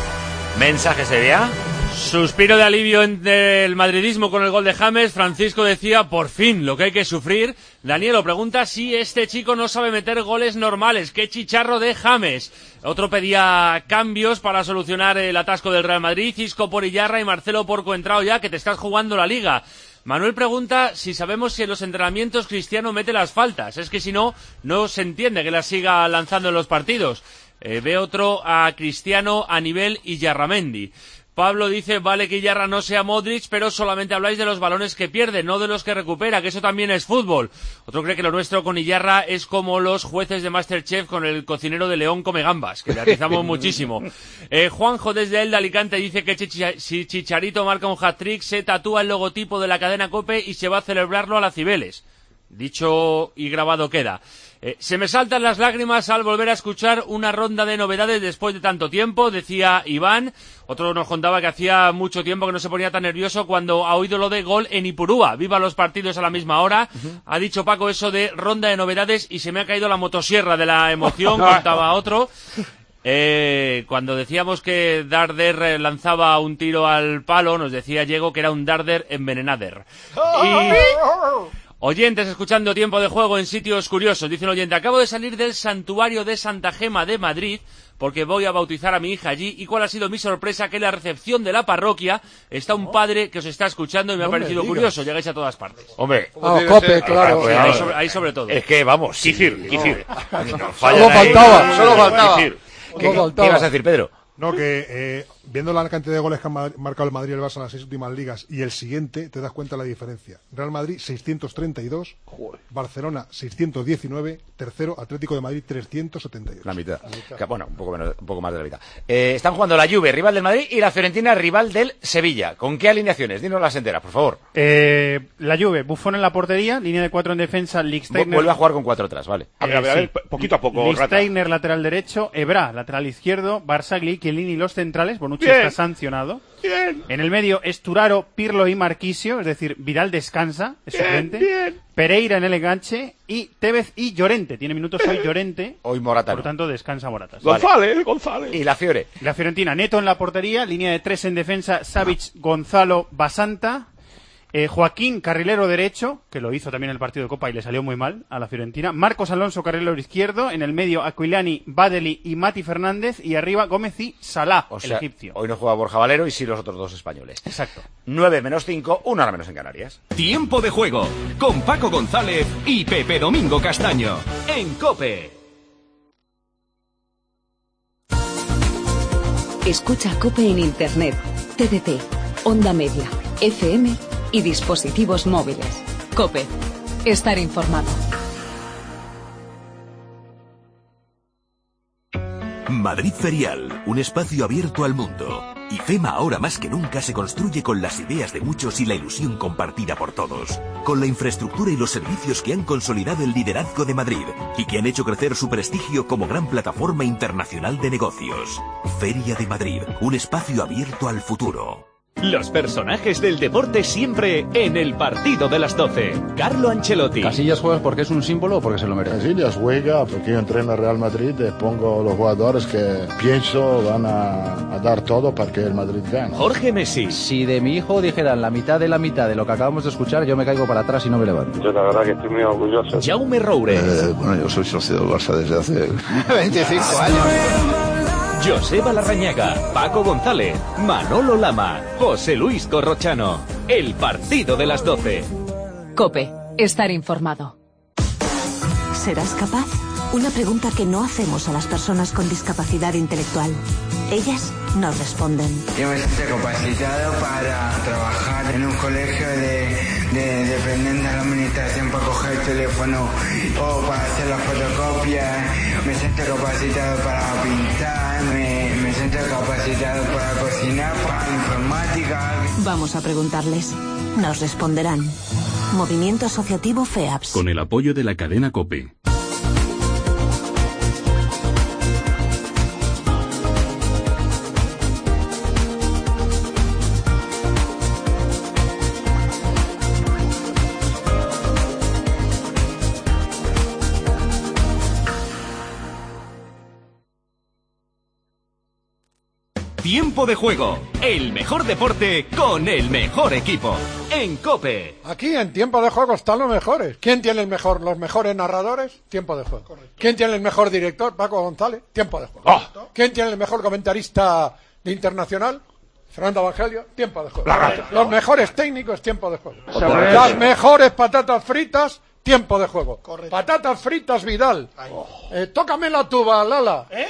Mensaje Sevilla. Suspiro de alivio del madridismo con el gol de James. Francisco decía, por fin, lo que hay que sufrir. Danielo pregunta si este chico no sabe meter goles normales. ¡Qué chicharro de James! Otro pedía cambios para solucionar el atasco del Real Madrid. Isco por Iyarra y Marcelo por Coentrao ya, que te estás jugando la Liga. Manuel pregunta si sabemos si en los entrenamientos Cristiano mete las faltas. Es que si no, no se entiende que las siga lanzando en los partidos. Eh, ve otro a Cristiano a nivel Iyarramendi. Pablo dice, vale que Iyarra no sea Modric, pero solamente habláis de los balones que pierde, no de los que recupera, que eso también es fútbol. Otro cree que lo nuestro con Iyarra es como los jueces de MasterChef con el cocinero de León come gambas, que le atizamos muchísimo. Eh, Juanjo desde el de Alicante dice que Chicha, si Chicharito marca un hat-trick, se tatúa el logotipo de la cadena COPE y se va a celebrarlo a la Cibeles. Dicho y grabado queda. Eh, se me saltan las lágrimas al volver a escuchar una ronda de novedades después de tanto tiempo, decía Iván. Otro nos contaba que hacía mucho tiempo que no se ponía tan nervioso cuando ha oído lo de gol en Ipurúa. Viva los partidos a la misma hora. Uh-huh. Ha dicho Paco eso de ronda de novedades y se me ha caído la motosierra de la emoción, contaba otro. Eh, cuando decíamos que Darder lanzaba un tiro al palo, nos decía Diego que era un Darder envenenader. Y... oyentes escuchando Tiempo de Juego en sitios curiosos. Dice un oyente, acabo de salir del santuario de Santa Gema de Madrid porque voy a bautizar a mi hija allí. ¿Y cuál ha sido mi sorpresa? Que en la recepción de la parroquia está un padre que os está escuchando y me no ha parecido me curioso. Llegáis a todas partes. Hombre. Oh, Cope, claro. Pues ahí, sobre, ahí sobre todo. Es que, vamos. Quicir, Quicir. No, no, solo faltaba. Ahí, solo faltaba. ¿Qué, ¿Qué, ¿Qué ibas a decir, Pedro? No, que eh, viendo la cantidad de goles que han marcado el Madrid y el Barça en las seis últimas ligas y el siguiente, te das cuenta de la diferencia. Real Madrid seiscientos treinta y dos, Joder. Barcelona seiscientos diecinueve, tercero Atlético de Madrid trescientos setenta y dos. La mitad. La mitad. Que, bueno, un poco, menos, un poco más de la mitad. Eh, están jugando la Juve, rival del Madrid, y la Fiorentina, rival del Sevilla. ¿Con qué alineaciones? Dinos las enteras, por favor. Eh, la Juve, Buffon en la portería, línea de cuatro en defensa, Lichtsteiner... Vuelve a jugar con cuatro atrás, vale. A ver, a ver, a ver, poquito a poco. Lichtsteiner, lateral derecho, Ebra, lateral izquierdo, Barzagli, Chiellini, los centrales, Bonucci Bien. está sancionado. Bien. En el medio, Esturaro, Pirlo y Marquisio, es decir, Vidal descansa, es bien, suplente. Bien. Pereira en el enganche y Tevez y Llorente. Tiene minutos hoy Llorente. Hoy Morata. Por lo tanto, descansa Morata. González, vale. González. Y la Fiore. La Fiorentina, Neto en la portería, línea de tres en defensa, Savic, Gonzalo, Basanta. Eh, Joaquín, carrilero derecho, que lo hizo también en el partido de Copa y le salió muy mal a la Fiorentina. Marcos Alonso, carrilero izquierdo. En el medio, Aquilani, Badeli y Mati Fernández. Y arriba, Gómez y Salah, o el sea, egipcio. Hoy no juega Borja Valero y sí los otros dos españoles. Exacto. nueve menos cinco, una hora menos en Canarias. Tiempo de Juego, con Paco González y Pepe Domingo Castaño. En COPE. Escucha COPE en Internet. T D T. onda media, F M y dispositivos móviles. COPE. Estar informado. Madrid Ferial, un espacio abierto al mundo. IFEMA ahora más que nunca se construye con las ideas de muchos y la ilusión compartida por todos. Con la infraestructura y los servicios que han consolidado el liderazgo de Madrid y que han hecho crecer su prestigio como gran plataforma internacional de negocios. Feria de Madrid, un espacio abierto al futuro. Los personajes del deporte siempre en el partido de las doce. Carlo Ancelotti. Casillas juega porque es un símbolo o porque se lo merece. Casillas juega porque yo entreno al Real Madrid y pongo los jugadores que pienso van a, a dar todo para que el Madrid gane. Jorge Messi. Si de mi hijo dijeran la mitad de la mitad de lo que acabamos de escuchar, yo me caigo para atrás y no me levanto. Yo la verdad que estoy muy orgulloso. Jaume Roure. Eh, bueno, yo soy socio del Barça desde hace veinticinco años. Joseba Larrañaga, Paco González, Manolo Lama, José Luis Corrochano. El partido de las doce. COPE. Estar informado. ¿Serás capaz? Una pregunta que no hacemos a las personas con discapacidad intelectual. Ellas nos responden. Yo me siento capacitado para trabajar en un colegio de, de dependientes de la administración para coger el teléfono o para hacer las fotocopias. Me siento capacitado para pintar, me, me siento capacitado para cocinar, para la informática. Vamos a preguntarles. Nos responderán. Movimiento Asociativo FEAPS. Con el apoyo de la cadena COPE. Tiempo de juego, el mejor deporte con el mejor equipo, en COPE. Aquí en Tiempo de Juego están los mejores. ¿Quién tiene el mejor, los mejores narradores? Tiempo de Juego. Correcto. ¿Quién tiene el mejor director? Paco González. Tiempo de Juego. Oh. ¿Quién tiene el mejor comentarista de internacional? Fernando Evangelio. Tiempo de Juego. La los mejores técnicos. Tiempo de Juego. Correcto. Las mejores patatas fritas. Tiempo de Juego. Correcto. Patatas fritas Vidal. Eh, tócame la tuba, Lala. ¿Eh?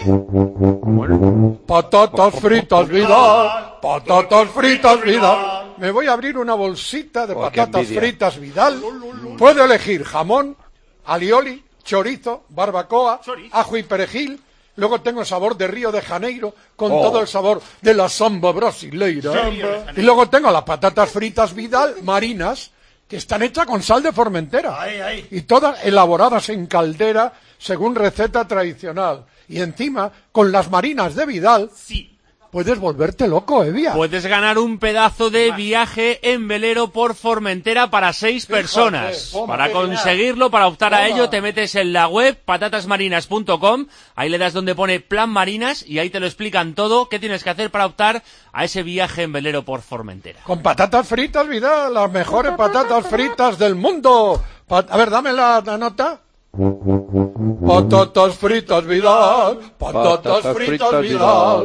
Patatas fritas Vidal. Patatas fritas Vidal. Me voy a abrir una bolsita de oh, patatas fritas Vidal. Puedo elegir jamón, alioli, chorizo, barbacoa, chorizo, ajo y perejil. Luego tengo sabor de Río de Janeiro con oh. todo el sabor de la samba brasileira. Samba. Y luego tengo las patatas fritas Vidal marinas, que están hechas con sal de Formentera. Ay, ay. Y todas elaboradas en caldera según receta tradicional. Y encima, con las marinas de Vidal, sí, puedes volverte loco, Evia. Puedes ganar un pedazo de viaje en velero por Formentera para seis Fíjate, personas. Toma, para conseguirlo, para optar toma. a ello, te metes en la web patatas marinas punto com, ahí le das donde pone Plan Marinas y ahí te lo explican todo, qué tienes que hacer para optar a ese viaje en velero por Formentera. Con patatas fritas, Vidal, las mejores patatas fritas del mundo. Pat- a ver, dame la, la nota. Patatas fritas Vidal, patatas, patatas fritas, fritas Vidal.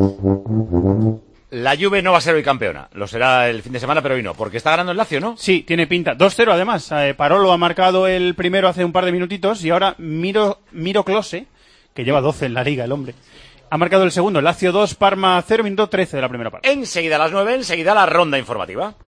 La Juve no va a ser hoy campeona, lo será el fin de semana, pero hoy no, porque está ganando el Lazio, ¿no? Sí, tiene pinta. dos cero además, eh, Parolo ha marcado el primero hace un par de minutitos y ahora Miro, Miro Klose, que lleva doce en la liga el hombre, ha marcado el segundo. Lazio dos, Parma cero, minuto trece de la primera parte. Enseguida a las nueve, enseguida la ronda informativa.